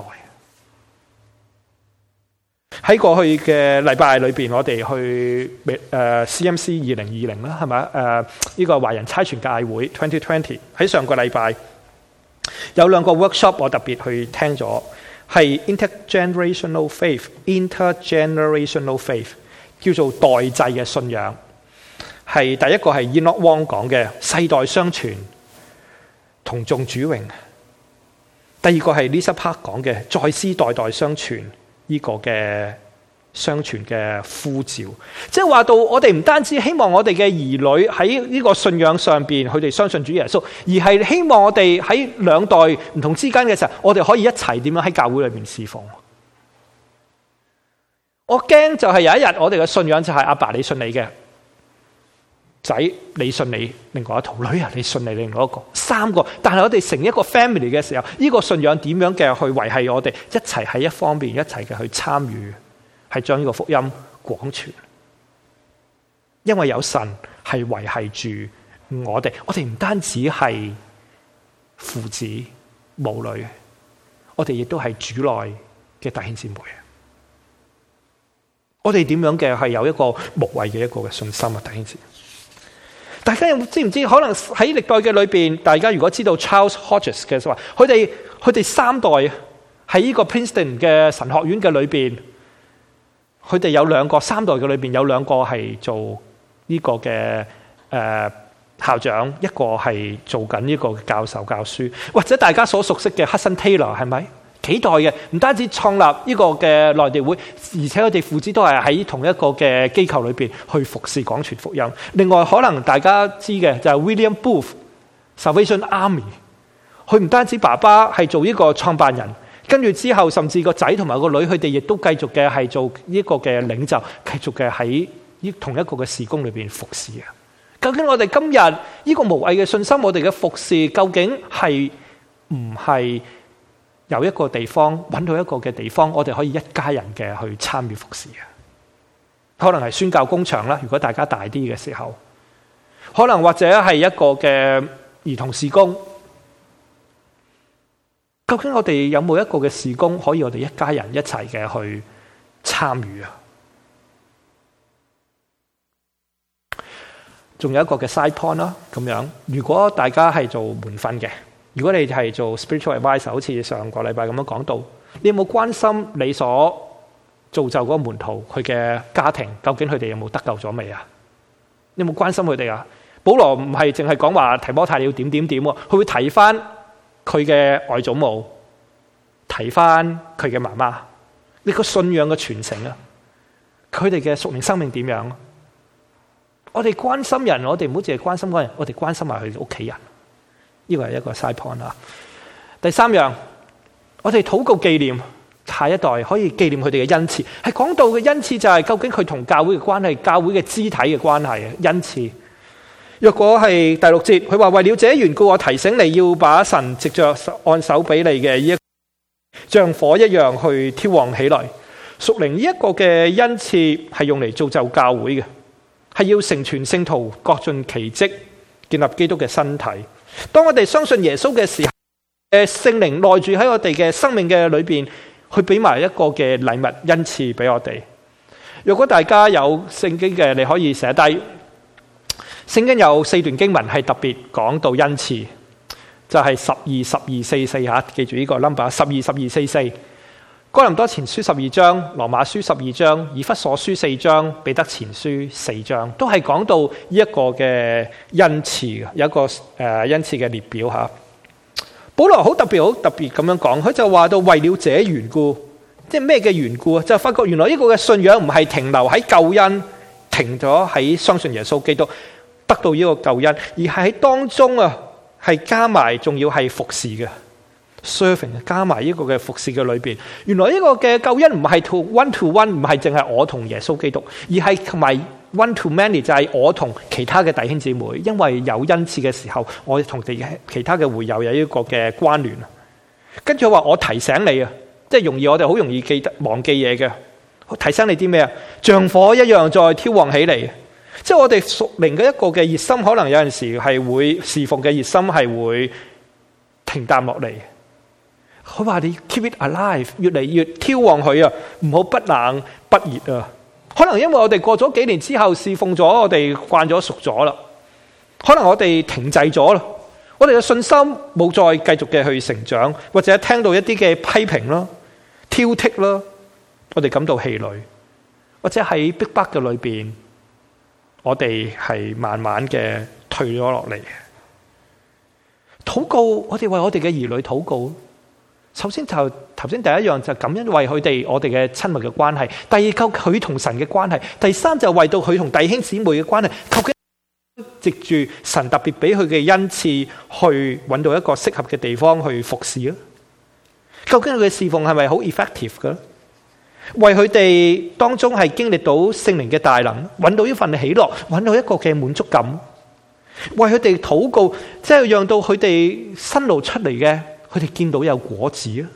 喺過去嘅禮拜裏邊，我哋去誒、呃、C M C 二零二零啦，係咪？誒、呃、呢、這個華人差傳教會 twenty twenty 喺上個禮拜有兩個 workshop， 我特別去聽咗。係 intergenerational faith，intergenerational faith 叫做代際嘅信仰。係第一個係 Enoch Wong 講嘅世代相傳，同眾主榮。第二個係 Lisa Park 講嘅再思代代相傳，呢個嘅相傳嘅呼召。即係話到我哋唔單止希望我哋嘅兒女喺呢個信仰上邊，佢哋相信主耶穌，而係希望我哋喺兩代唔同之間嘅時候，我哋可以一齊點樣喺教會裏面侍奉。我驚就係有一日我哋嘅信仰就係阿爸你信你嘅，仔你信你另外一套，女啊你信你另外一個，三個。但係我哋成一個 family 嘅時候，呢個信仰點樣嘅去維繫我哋一齊喺一方面一齊嘅去參與，係將呢個福音廣傳，因為有神係維繫住我哋。我哋唔單止係父子母女，我哋亦都係主內嘅弟兄姊妹。我哋點樣嘅係有一個無偽嘅一個嘅信心啊，弟兄姊妹。大家有知唔知？可能喺歷代嘅裏邊，大家如果知道 Charles Hodges 嘅話，佢哋佢哋三代喺呢個 Princeton 嘅神學院嘅裏邊。佢哋有兩個三代嘅裏邊有兩個係做呢個嘅誒、呃、校長，一個係做緊呢個教授教書，或者大家所熟悉嘅 Hudson Taylor 係咪？幾代嘅，唔單止創立呢個嘅內地會，而且佢哋父子都係喺同一個嘅機構裏邊去服侍廣傳福音。另外可能大家知嘅就係 William Booth Salvation Army， 佢唔單止爸爸係做呢個創辦人。跟住之後，甚至個仔同埋個女，佢哋亦都繼續嘅係做呢個嘅領袖，繼續嘅喺呢同一個嘅事工裏邊服侍啊！究竟我哋今日呢個無偽嘅信心，我哋嘅服侍，究竟係唔係有一個地方揾到一個嘅地方，我哋可以一家人嘅去參與服侍啊？可能係宣教工場啦，如果大家大啲嘅時候，可能或者係一個嘅兒童事工。 究竟我哋有冇一個嘅事工可以我哋一家人一齊嘅去參與啊？仲有一個嘅 side point 啦，咁樣如果大家係做門訓嘅，如果你係做 spiritual advisor， 好似上個禮拜咁樣講到，你有冇關心你所造就嗰個門徒佢嘅家庭，究竟佢哋有冇得救咗未啊？你有冇關心佢哋啊？保羅唔係淨係講話提摩太你要點點點，佢會提翻佢嘅外祖母，提翻佢嘅媽媽，呢個信仰嘅傳承啊，佢哋嘅屬靈生命點樣？我哋關心人，我哋唔好淨係關心嗰人，我哋關心埋佢哋屋企人，呢個係一個 side point 啦。第三樣，我哋禱告紀念下一代，可以紀念佢哋嘅恩賜。係講到嘅恩賜就係究竟佢同教會嘅關係，教會嘅肢體嘅關係啊，恩賜。若果係第六節，佢話為了這緣故，我提醒你要把神藉着按手俾你嘅呢一像火一樣去挑旺起來。屬靈呢一個嘅恩賜係用嚟造就教會嘅，係要成全聖徒，各盡其職，建立基督嘅身體。當我哋相信耶穌嘅時候，誒聖靈內住喺我哋嘅生命嘅裏邊，去俾埋一個嘅禮物恩賜俾我哋。如果大家有聖經嘅，你可以寫低。聖經有四段經文係特別講到恩賜，就係十二、十二、四四吓，記住呢個 number， 十二、十二、四四。哥林多前書十二章，羅馬書十二章，以弗所書四章，彼得前書四章，都係講到呢一個嘅恩賜嘅，有一個誒恩賜嘅列表吓。保羅好特別，好特別咁樣講，佢就話到為了這緣故，即係咩嘅緣故啊？就發覺原來呢個嘅信仰唔係停留喺救恩，停咗喺相信耶穌基督得到呢個救恩，而係喺當中啊係加埋，仲要係服侍嘅。serving 加埋呢個嘅服侍嘅裏邊，原來呢個嘅救恩唔係 to one to one， 唔係淨係我同耶穌基督，而係同埋 one to many， 就係我同其他嘅弟兄姊妹。因為有恩賜嘅時候，我同地其他嘅會友有一個嘅關聯。跟住我話我提醒你啊，即係容易我哋好容易記得忘記嘢嘅。提醒你啲咩啊？像火一樣再挑旺起嚟。即係我哋屬靈嘅一個嘅熱心，可能有陣時係會侍奉嘅熱心係會平淡落嚟。佢話你 keep it alive， 越嚟越挑旺佢啊，唔好不冷不熱啊。可能因為我哋過咗幾年之後侍奉咗，我哋慣咗熟咗啦。可能我哋停滯咗啦，我哋嘅信心冇再繼續嘅去成長，或者聽到一啲嘅批評啦、挑剔啦，我哋感到氣餒，或者喺逼迫嘅裏邊，我哋係慢慢嘅退咗落嚟。禱告，我哋為我哋嘅兒女禱告。首先就頭先第一樣就感恩為佢哋我哋嘅親密嘅關係，第二救佢同神嘅關係，第三就為到佢同弟兄姊妹嘅關係，究竟藉住神特別俾佢嘅恩賜去揾到一個適合嘅地方去服侍啊？究竟佢嘅侍奉係咪好 effective 嘅？為佢哋當中係經歷到聖靈嘅大能，揾到一份喜樂，揾到一個嘅滿足感，為佢哋禱告，即係讓到佢哋新路出嚟嘅。佢哋見到有果子啊！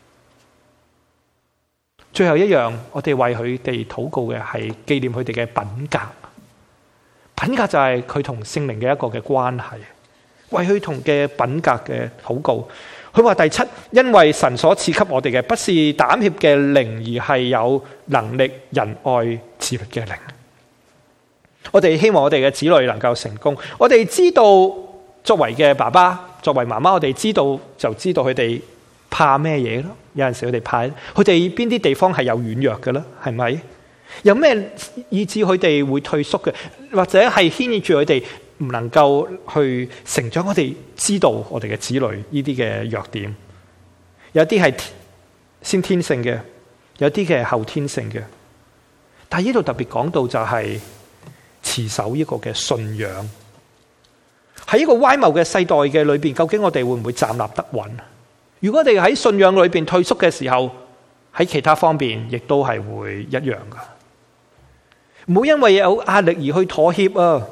最後一樣，我哋為佢哋禱告嘅係紀念佢哋嘅品格。品格就係佢同聖靈嘅一個嘅關係，為佢同嘅品格嘅禱告。佢話第七，因為神所賜給我哋嘅不是膽怯嘅靈，而係有能力、仁愛、自律嘅靈。我哋希望我哋嘅子女能夠成功。我哋知道作為嘅爸爸。作為媽媽，我哋知道就知道佢哋怕咩嘢咯。有陣時佢哋怕，佢哋邊啲地方係有軟弱嘅咧？係咪？有咩以致佢哋會退縮嘅，或者係牽引住佢哋唔能夠去成長？我哋知道我哋嘅子女呢啲嘅弱點，有啲係先天性嘅，有啲嘅係後天性嘅。但係呢度特別講到就係持守呢個嘅信仰。喺呢個歪謬嘅世代嘅裏邊，究竟我哋會唔會站立得穩？如果我哋喺信仰裏邊退縮嘅時候，喺其他方面亦都係會一樣噶。唔好因為有壓力而去妥協啊！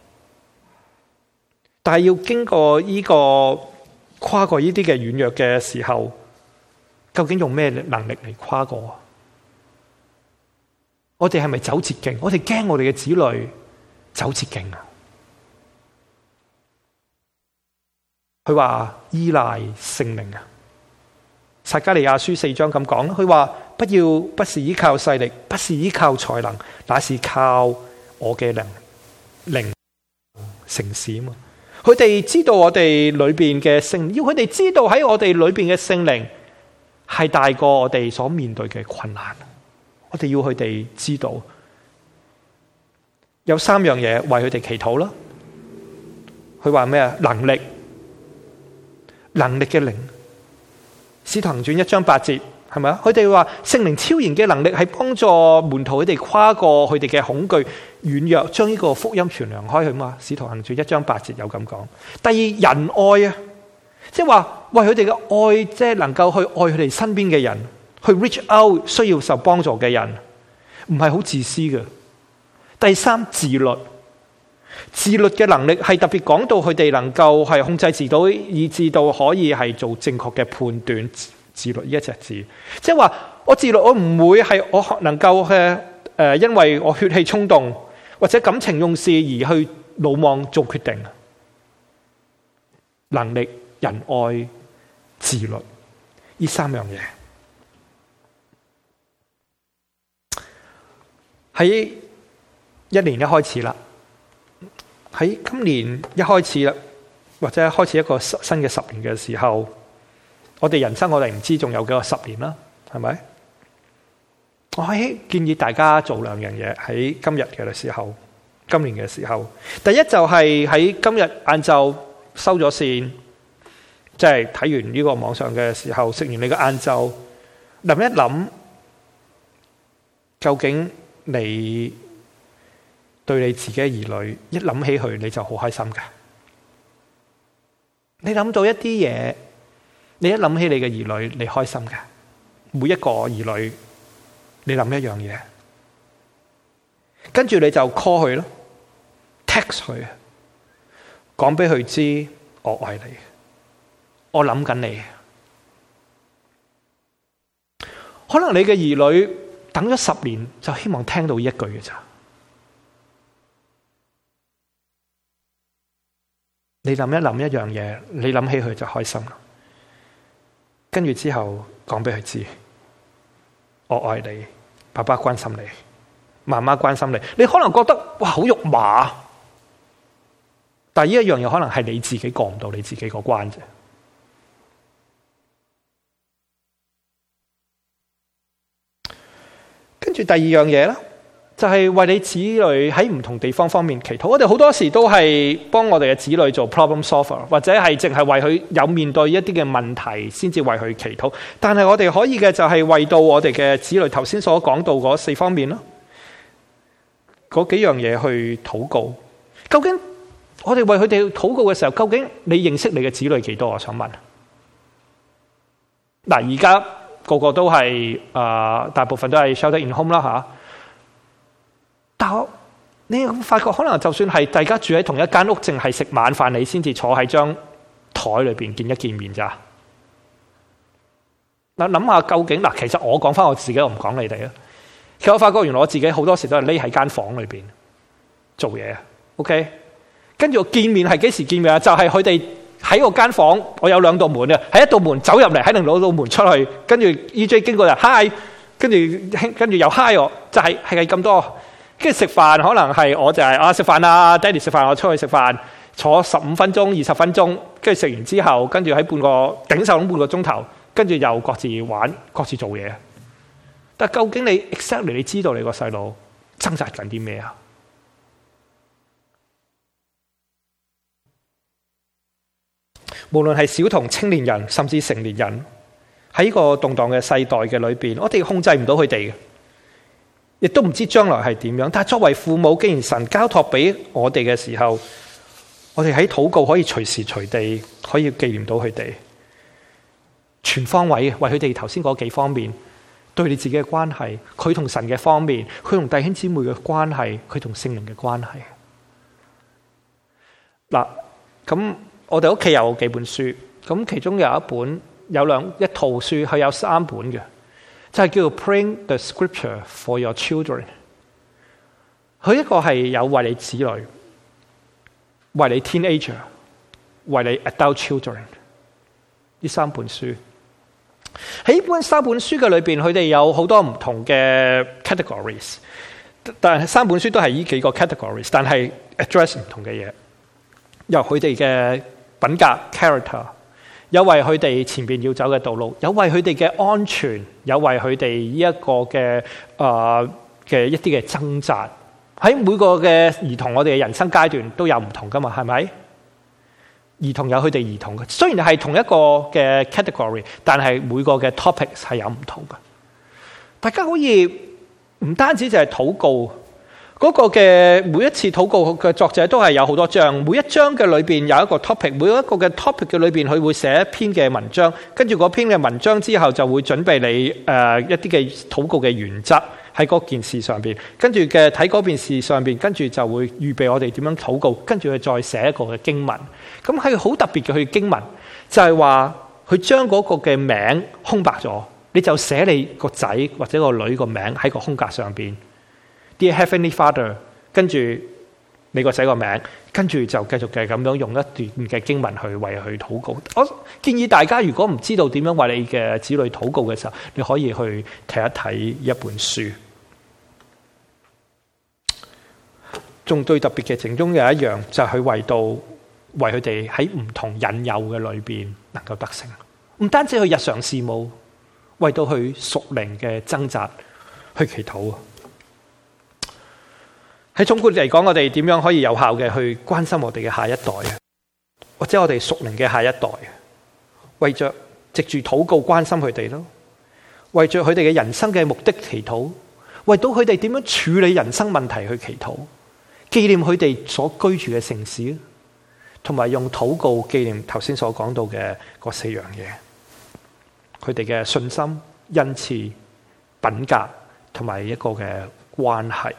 但係要經過呢個跨過呢啲嘅軟弱嘅時候，究竟用咩能力嚟跨過啊？我哋係咪走捷徑？我哋驚我哋嘅子女走捷徑啊！佢話依賴聖靈啊， 撒迦利亞書四章咁講，佢話不要不是依靠勢力，不是依靠才能，乃是靠我嘅靈靈成事嘛。佢哋知道我哋裏邊嘅聖，要佢哋知道喺我哋裏邊嘅聖靈係大過我哋所面對嘅困難。我哋要佢哋知道有三樣嘢為佢哋祈禱啦。佢話咩啊？能力，能力嘅靈。使徒行傳一章八節係咪啊？佢哋話聖靈超然嘅能力係幫助門徒佢哋跨過佢哋嘅恐懼軟弱，將呢個福音傳揚開去嘛。使徒行傳一章八節有咁講。第二，仁愛啊，即係話為佢哋嘅愛，即係能夠去愛佢哋身邊嘅人，去 reach out 需要受幫助嘅人，唔係好自私嘅。第三，自律。自律嘅能力係特別講到佢哋能夠係控制自己，以至到可以係做正確嘅判斷。自律呢一隻字，即係話我自律，我唔會係我能夠嘅誒，因為我血氣衝動或者感情用事而去魯莽做決定。能力、仁愛、自律呢三樣嘢喺一年一開始啦。喺今年一開始啦，或者開始一個新嘅十年嘅時候，我哋人生我哋唔知仲有幾個十年啦，係咪？我可以建議大家做兩樣嘢喺今日嘅時候，今年嘅時候。第一就係喺今日晏晝收咗線，即係睇完呢個網上嘅時候，食完你嘅晏晝，諗一諗，究竟你對你自己嘅兒女一諗起佢，你就好開心嘅。你諗到一啲嘢，你一諗起你嘅兒女，你開心嘅。每一個兒女，你諗一樣嘢，跟住你就 call 佢咯 ，text 佢，講俾佢知我愛你，我諗緊你。可能你嘅兒女等咗十年，就希望聽到呢一句嘅咋。你諗一諗一樣嘢，你諗起佢就開心啦。跟住之後講俾佢知，我愛你，爸爸關心你，媽媽關心你。你可能覺得哇好肉麻，但係呢一樣嘢可能係你自己過唔到你自己個關啫。跟住第二樣嘢啦。就係為你子女喺唔同地方方面祈禱。我哋好多時都係幫我哋嘅子女做 problem solver， 或者係淨係為佢有面對一啲嘅問題先至為佢祈禱。但係我哋可以嘅就係為到我哋嘅子女頭先所講到嗰四方面咯，嗰幾樣嘢去禱告。究竟我哋為佢哋禱告嘅時候，究竟你認識你嘅子女幾多？我想問。嗱，而家個個都係誒、呃，大部分都係 shelter in home 啦吓。但係你發覺可能就算係大家住喺同一間屋，淨係食晚飯，你先至坐喺張台裏邊見一見面咋？嗱，諗下究竟嗱，其實我講翻我自己，我唔講你哋啊。其實我發覺原來我自己好多時都係匿喺間房裏邊做嘢。OK， 跟住我見面係幾時見面啊？就係佢哋喺我間房，我有兩道門啊，喺一道門走入嚟，喺另一道門出去，跟住 E J 經過就 hi， 跟住跟住又 hi 我，就係係咁多。跟住食飯，可能係我就係、是、啊食飯啊，爹哋食飯，我出去食飯，坐十五分鐘、二十分鐘，跟住食完之後，跟住喺半個頂手咁半個鐘頭，跟住又各自玩、各自做嘢。但究竟你 exactly 你知道你個細路掙扎緊啲咩啊？無論係小童、青年人，甚至成年人，喺呢個動盪嘅世代嘅裏邊，我哋控制唔到佢哋嘅。亦都唔知將來係點樣，但係作為父母，既然神交託俾我哋嘅時候，我哋喺禱告可以隨時隨地可以紀念到佢哋，全方位為佢哋頭先嗰幾方面，對你自己嘅關係，佢同神嘅方面，佢同弟兄姊妹嘅關係，佢同聖靈嘅關係。嗱，咁我哋屋企有幾本書，咁其中有一本有兩一套書係有三本嘅。就係叫做 Praying the Scripture for your children。佢一個係有為你子女、為你 teenager、為你 adult children 呢三本書。 喺本三本書嘅裏邊，佢哋有好多唔同嘅 categories， 但係三本書都係呢幾個 categories， 但係 address 唔同嘅嘢，由佢哋嘅品格 character， 有為佢哋前邊要走嘅道路，有為佢哋嘅安全，有為佢哋呢一個嘅誒嘅一啲嘅掙扎。喺每個嘅兒童，我哋嘅人生階段都有唔同噶嘛，係咪？兒童有佢哋兒童嘅，雖然係同一個嘅 category， 但係每個嘅 topics 係有唔同嘅。大家可以唔單止就係禱告嗰個嘅，每一次禱告嘅作者都係有好多章，每一章嘅裏邊有一個 topic， 每一個嘅 topic 嘅裏邊佢會寫一篇嘅文章，跟住嗰篇嘅文章之後就會準備你誒、呃、一啲嘅禱告嘅原則喺嗰件事上邊，跟住嘅睇嗰件事上邊，跟住就會預備我哋點樣禱告，跟住佢再寫一個嘅經文。咁係好特別嘅佢經文，就係話佢將嗰個嘅名空白咗，你就寫你個仔或者個女個名喺個空格上邊。Dear Heavenly Father， 跟住你個仔個名，跟住就繼續嘅咁樣用一段嘅經文去為佢禱告。我建議大家如果唔知道點樣為你嘅子女禱告嘅時候，你可以去睇一睇一本書。仲最特別嘅其中有一樣就係佢為到為佢哋喺唔同引誘嘅裏邊能夠得勝，唔單止佢日常事務，為到佢屬靈嘅掙扎去祈禱。喺總括嚟講，我哋點樣可以有效嘅去關心我哋嘅下一代啊，或者我哋屬靈嘅下一代，為着藉住禱告關心佢哋咯，為着佢哋嘅人生嘅目的祈禱，為到佢哋點樣處理人生問題去祈禱。紀念佢哋所居住嘅城市，同埋用禱告紀念頭先所講到嘅嗰四樣嘢，佢哋嘅信心、恩賜、品格同埋一個嘅關係。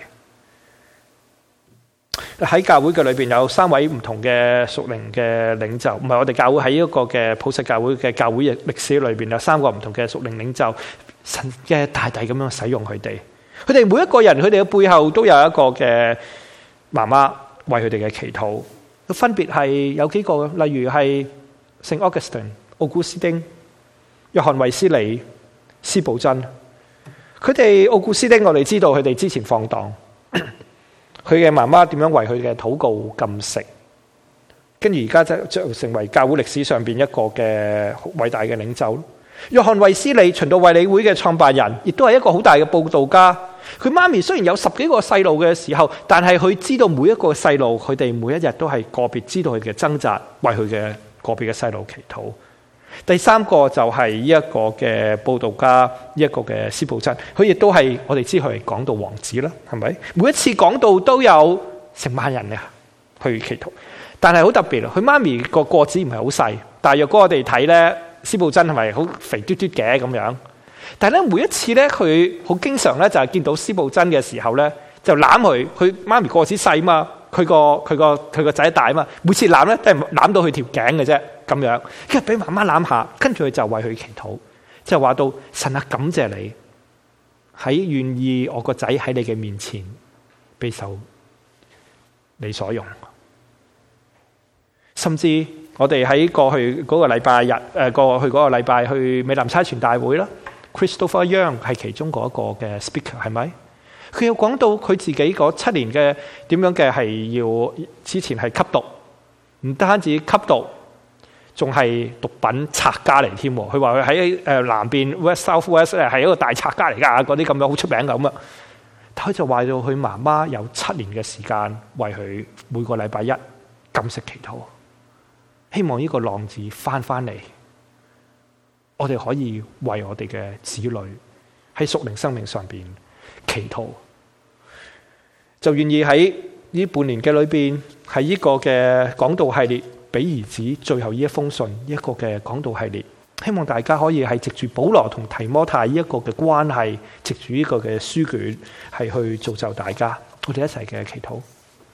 喺教會嘅裏邊有三位唔同嘅屬靈嘅領袖，唔係我哋教會喺一個嘅普世教會嘅教會嘅歷史裏邊有三個唔同嘅屬靈領袖，神嘅大大咁樣使用佢哋。佢哋每一個人，佢哋嘅背後都有一個嘅媽媽為佢哋嘅祈禱，分別係有幾個，例如係聖 Augustine、奧古斯丁、約翰衛斯理、司布真。佢哋奧古斯丁，我哋知道佢哋之前放蕩，佢嘅媽媽點樣為佢嘅禱告禁食，跟住而家就就成為教會歷史上邊一個嘅偉大嘅領袖。約翰衛斯理，循道衛理會嘅創辦人，亦都係一個好大嘅佈道家。佢媽咪雖然有十幾個細路嘅時候，但係佢知道每一個細路，佢哋每一日都係個別知道佢嘅掙扎，為佢嘅個別嘅細路祈禱。第三個就係呢一個嘅佈道家，呢、這、一個嘅司布真，佢亦都係我哋知佢係講道王子啦，係咪？每一次講道都有成萬人嘅去祈禱，但係好特別，佢媽咪個個子唔係好細，但係若果我哋睇咧，司布真係咪好肥嘟嘟嘅咁樣？但係咧，每一次咧，佢好經常咧就係見到司布真嘅時候咧，就攬佢。佢媽咪個子細嘛，佢個佢個佢個仔大嘛。每次攬咧都係攬到佢條頸嘅啫，咁樣。跟住俾媽媽攬下，跟住佢就為佢祈禱，就話到神啊，感謝你喺願意我個仔喺你嘅面前備受你所用。甚至我哋喺過去嗰個禮拜日，誒過去嗰個禮拜去美南差傳大會啦。Christopher Young 係其中嗰個嘅 speaker， 係咪？佢有講到佢自己嗰七年嘅點樣嘅係要之前係吸毒，唔單止吸毒，仲係毒品拆家嚟添。佢話佢喺誒南邊 West South West 咧係一個大拆家嚟噶，嗰啲咁樣好出名噶咁啊。但佢就話到佢媽媽有七年嘅時間為佢每個禮拜一禁食祈禱，希望呢個浪子翻翻嚟。我哋可以為我哋嘅子女喺屬靈生命上邊祈禱，就願意喺呢半年嘅裏邊，喺呢個嘅講道系列俾兒子最後呢一封信，呢一個嘅講道系列，希望大家可以係藉住保羅同提摩太呢一個嘅關係，藉住呢個嘅書卷係去造就大家，我哋一齊嘅祈禱。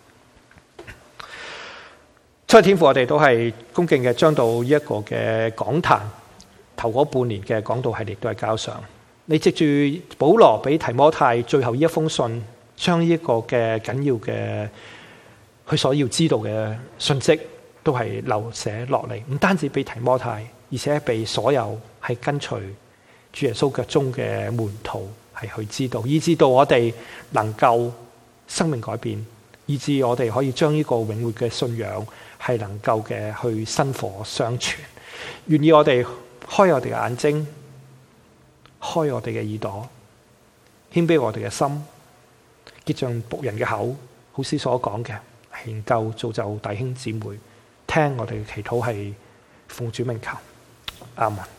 所以天父，我哋都係恭敬嘅將到呢一個嘅講壇。頭嗰半年嘅講道系列都係交上，你藉住保羅俾提摩太最後呢一封信，將呢一個嘅緊要嘅佢所要知道嘅信息都係留寫落嚟，唔單止俾提摩太，而且俾所有係跟隨主耶穌腳中嘅門徒係去知道，以致到我哋能夠生命改變，以致我哋可以將呢個永活嘅信仰係能夠嘅去薪火相傳。願意我哋開我哋嘅眼睛，開我哋嘅耳朵，謙卑我哋嘅心，潔淨僕人嘅口，好似所講嘅研究造就弟兄姊妹，聽我哋嘅祈禱係奉主名求，阿門。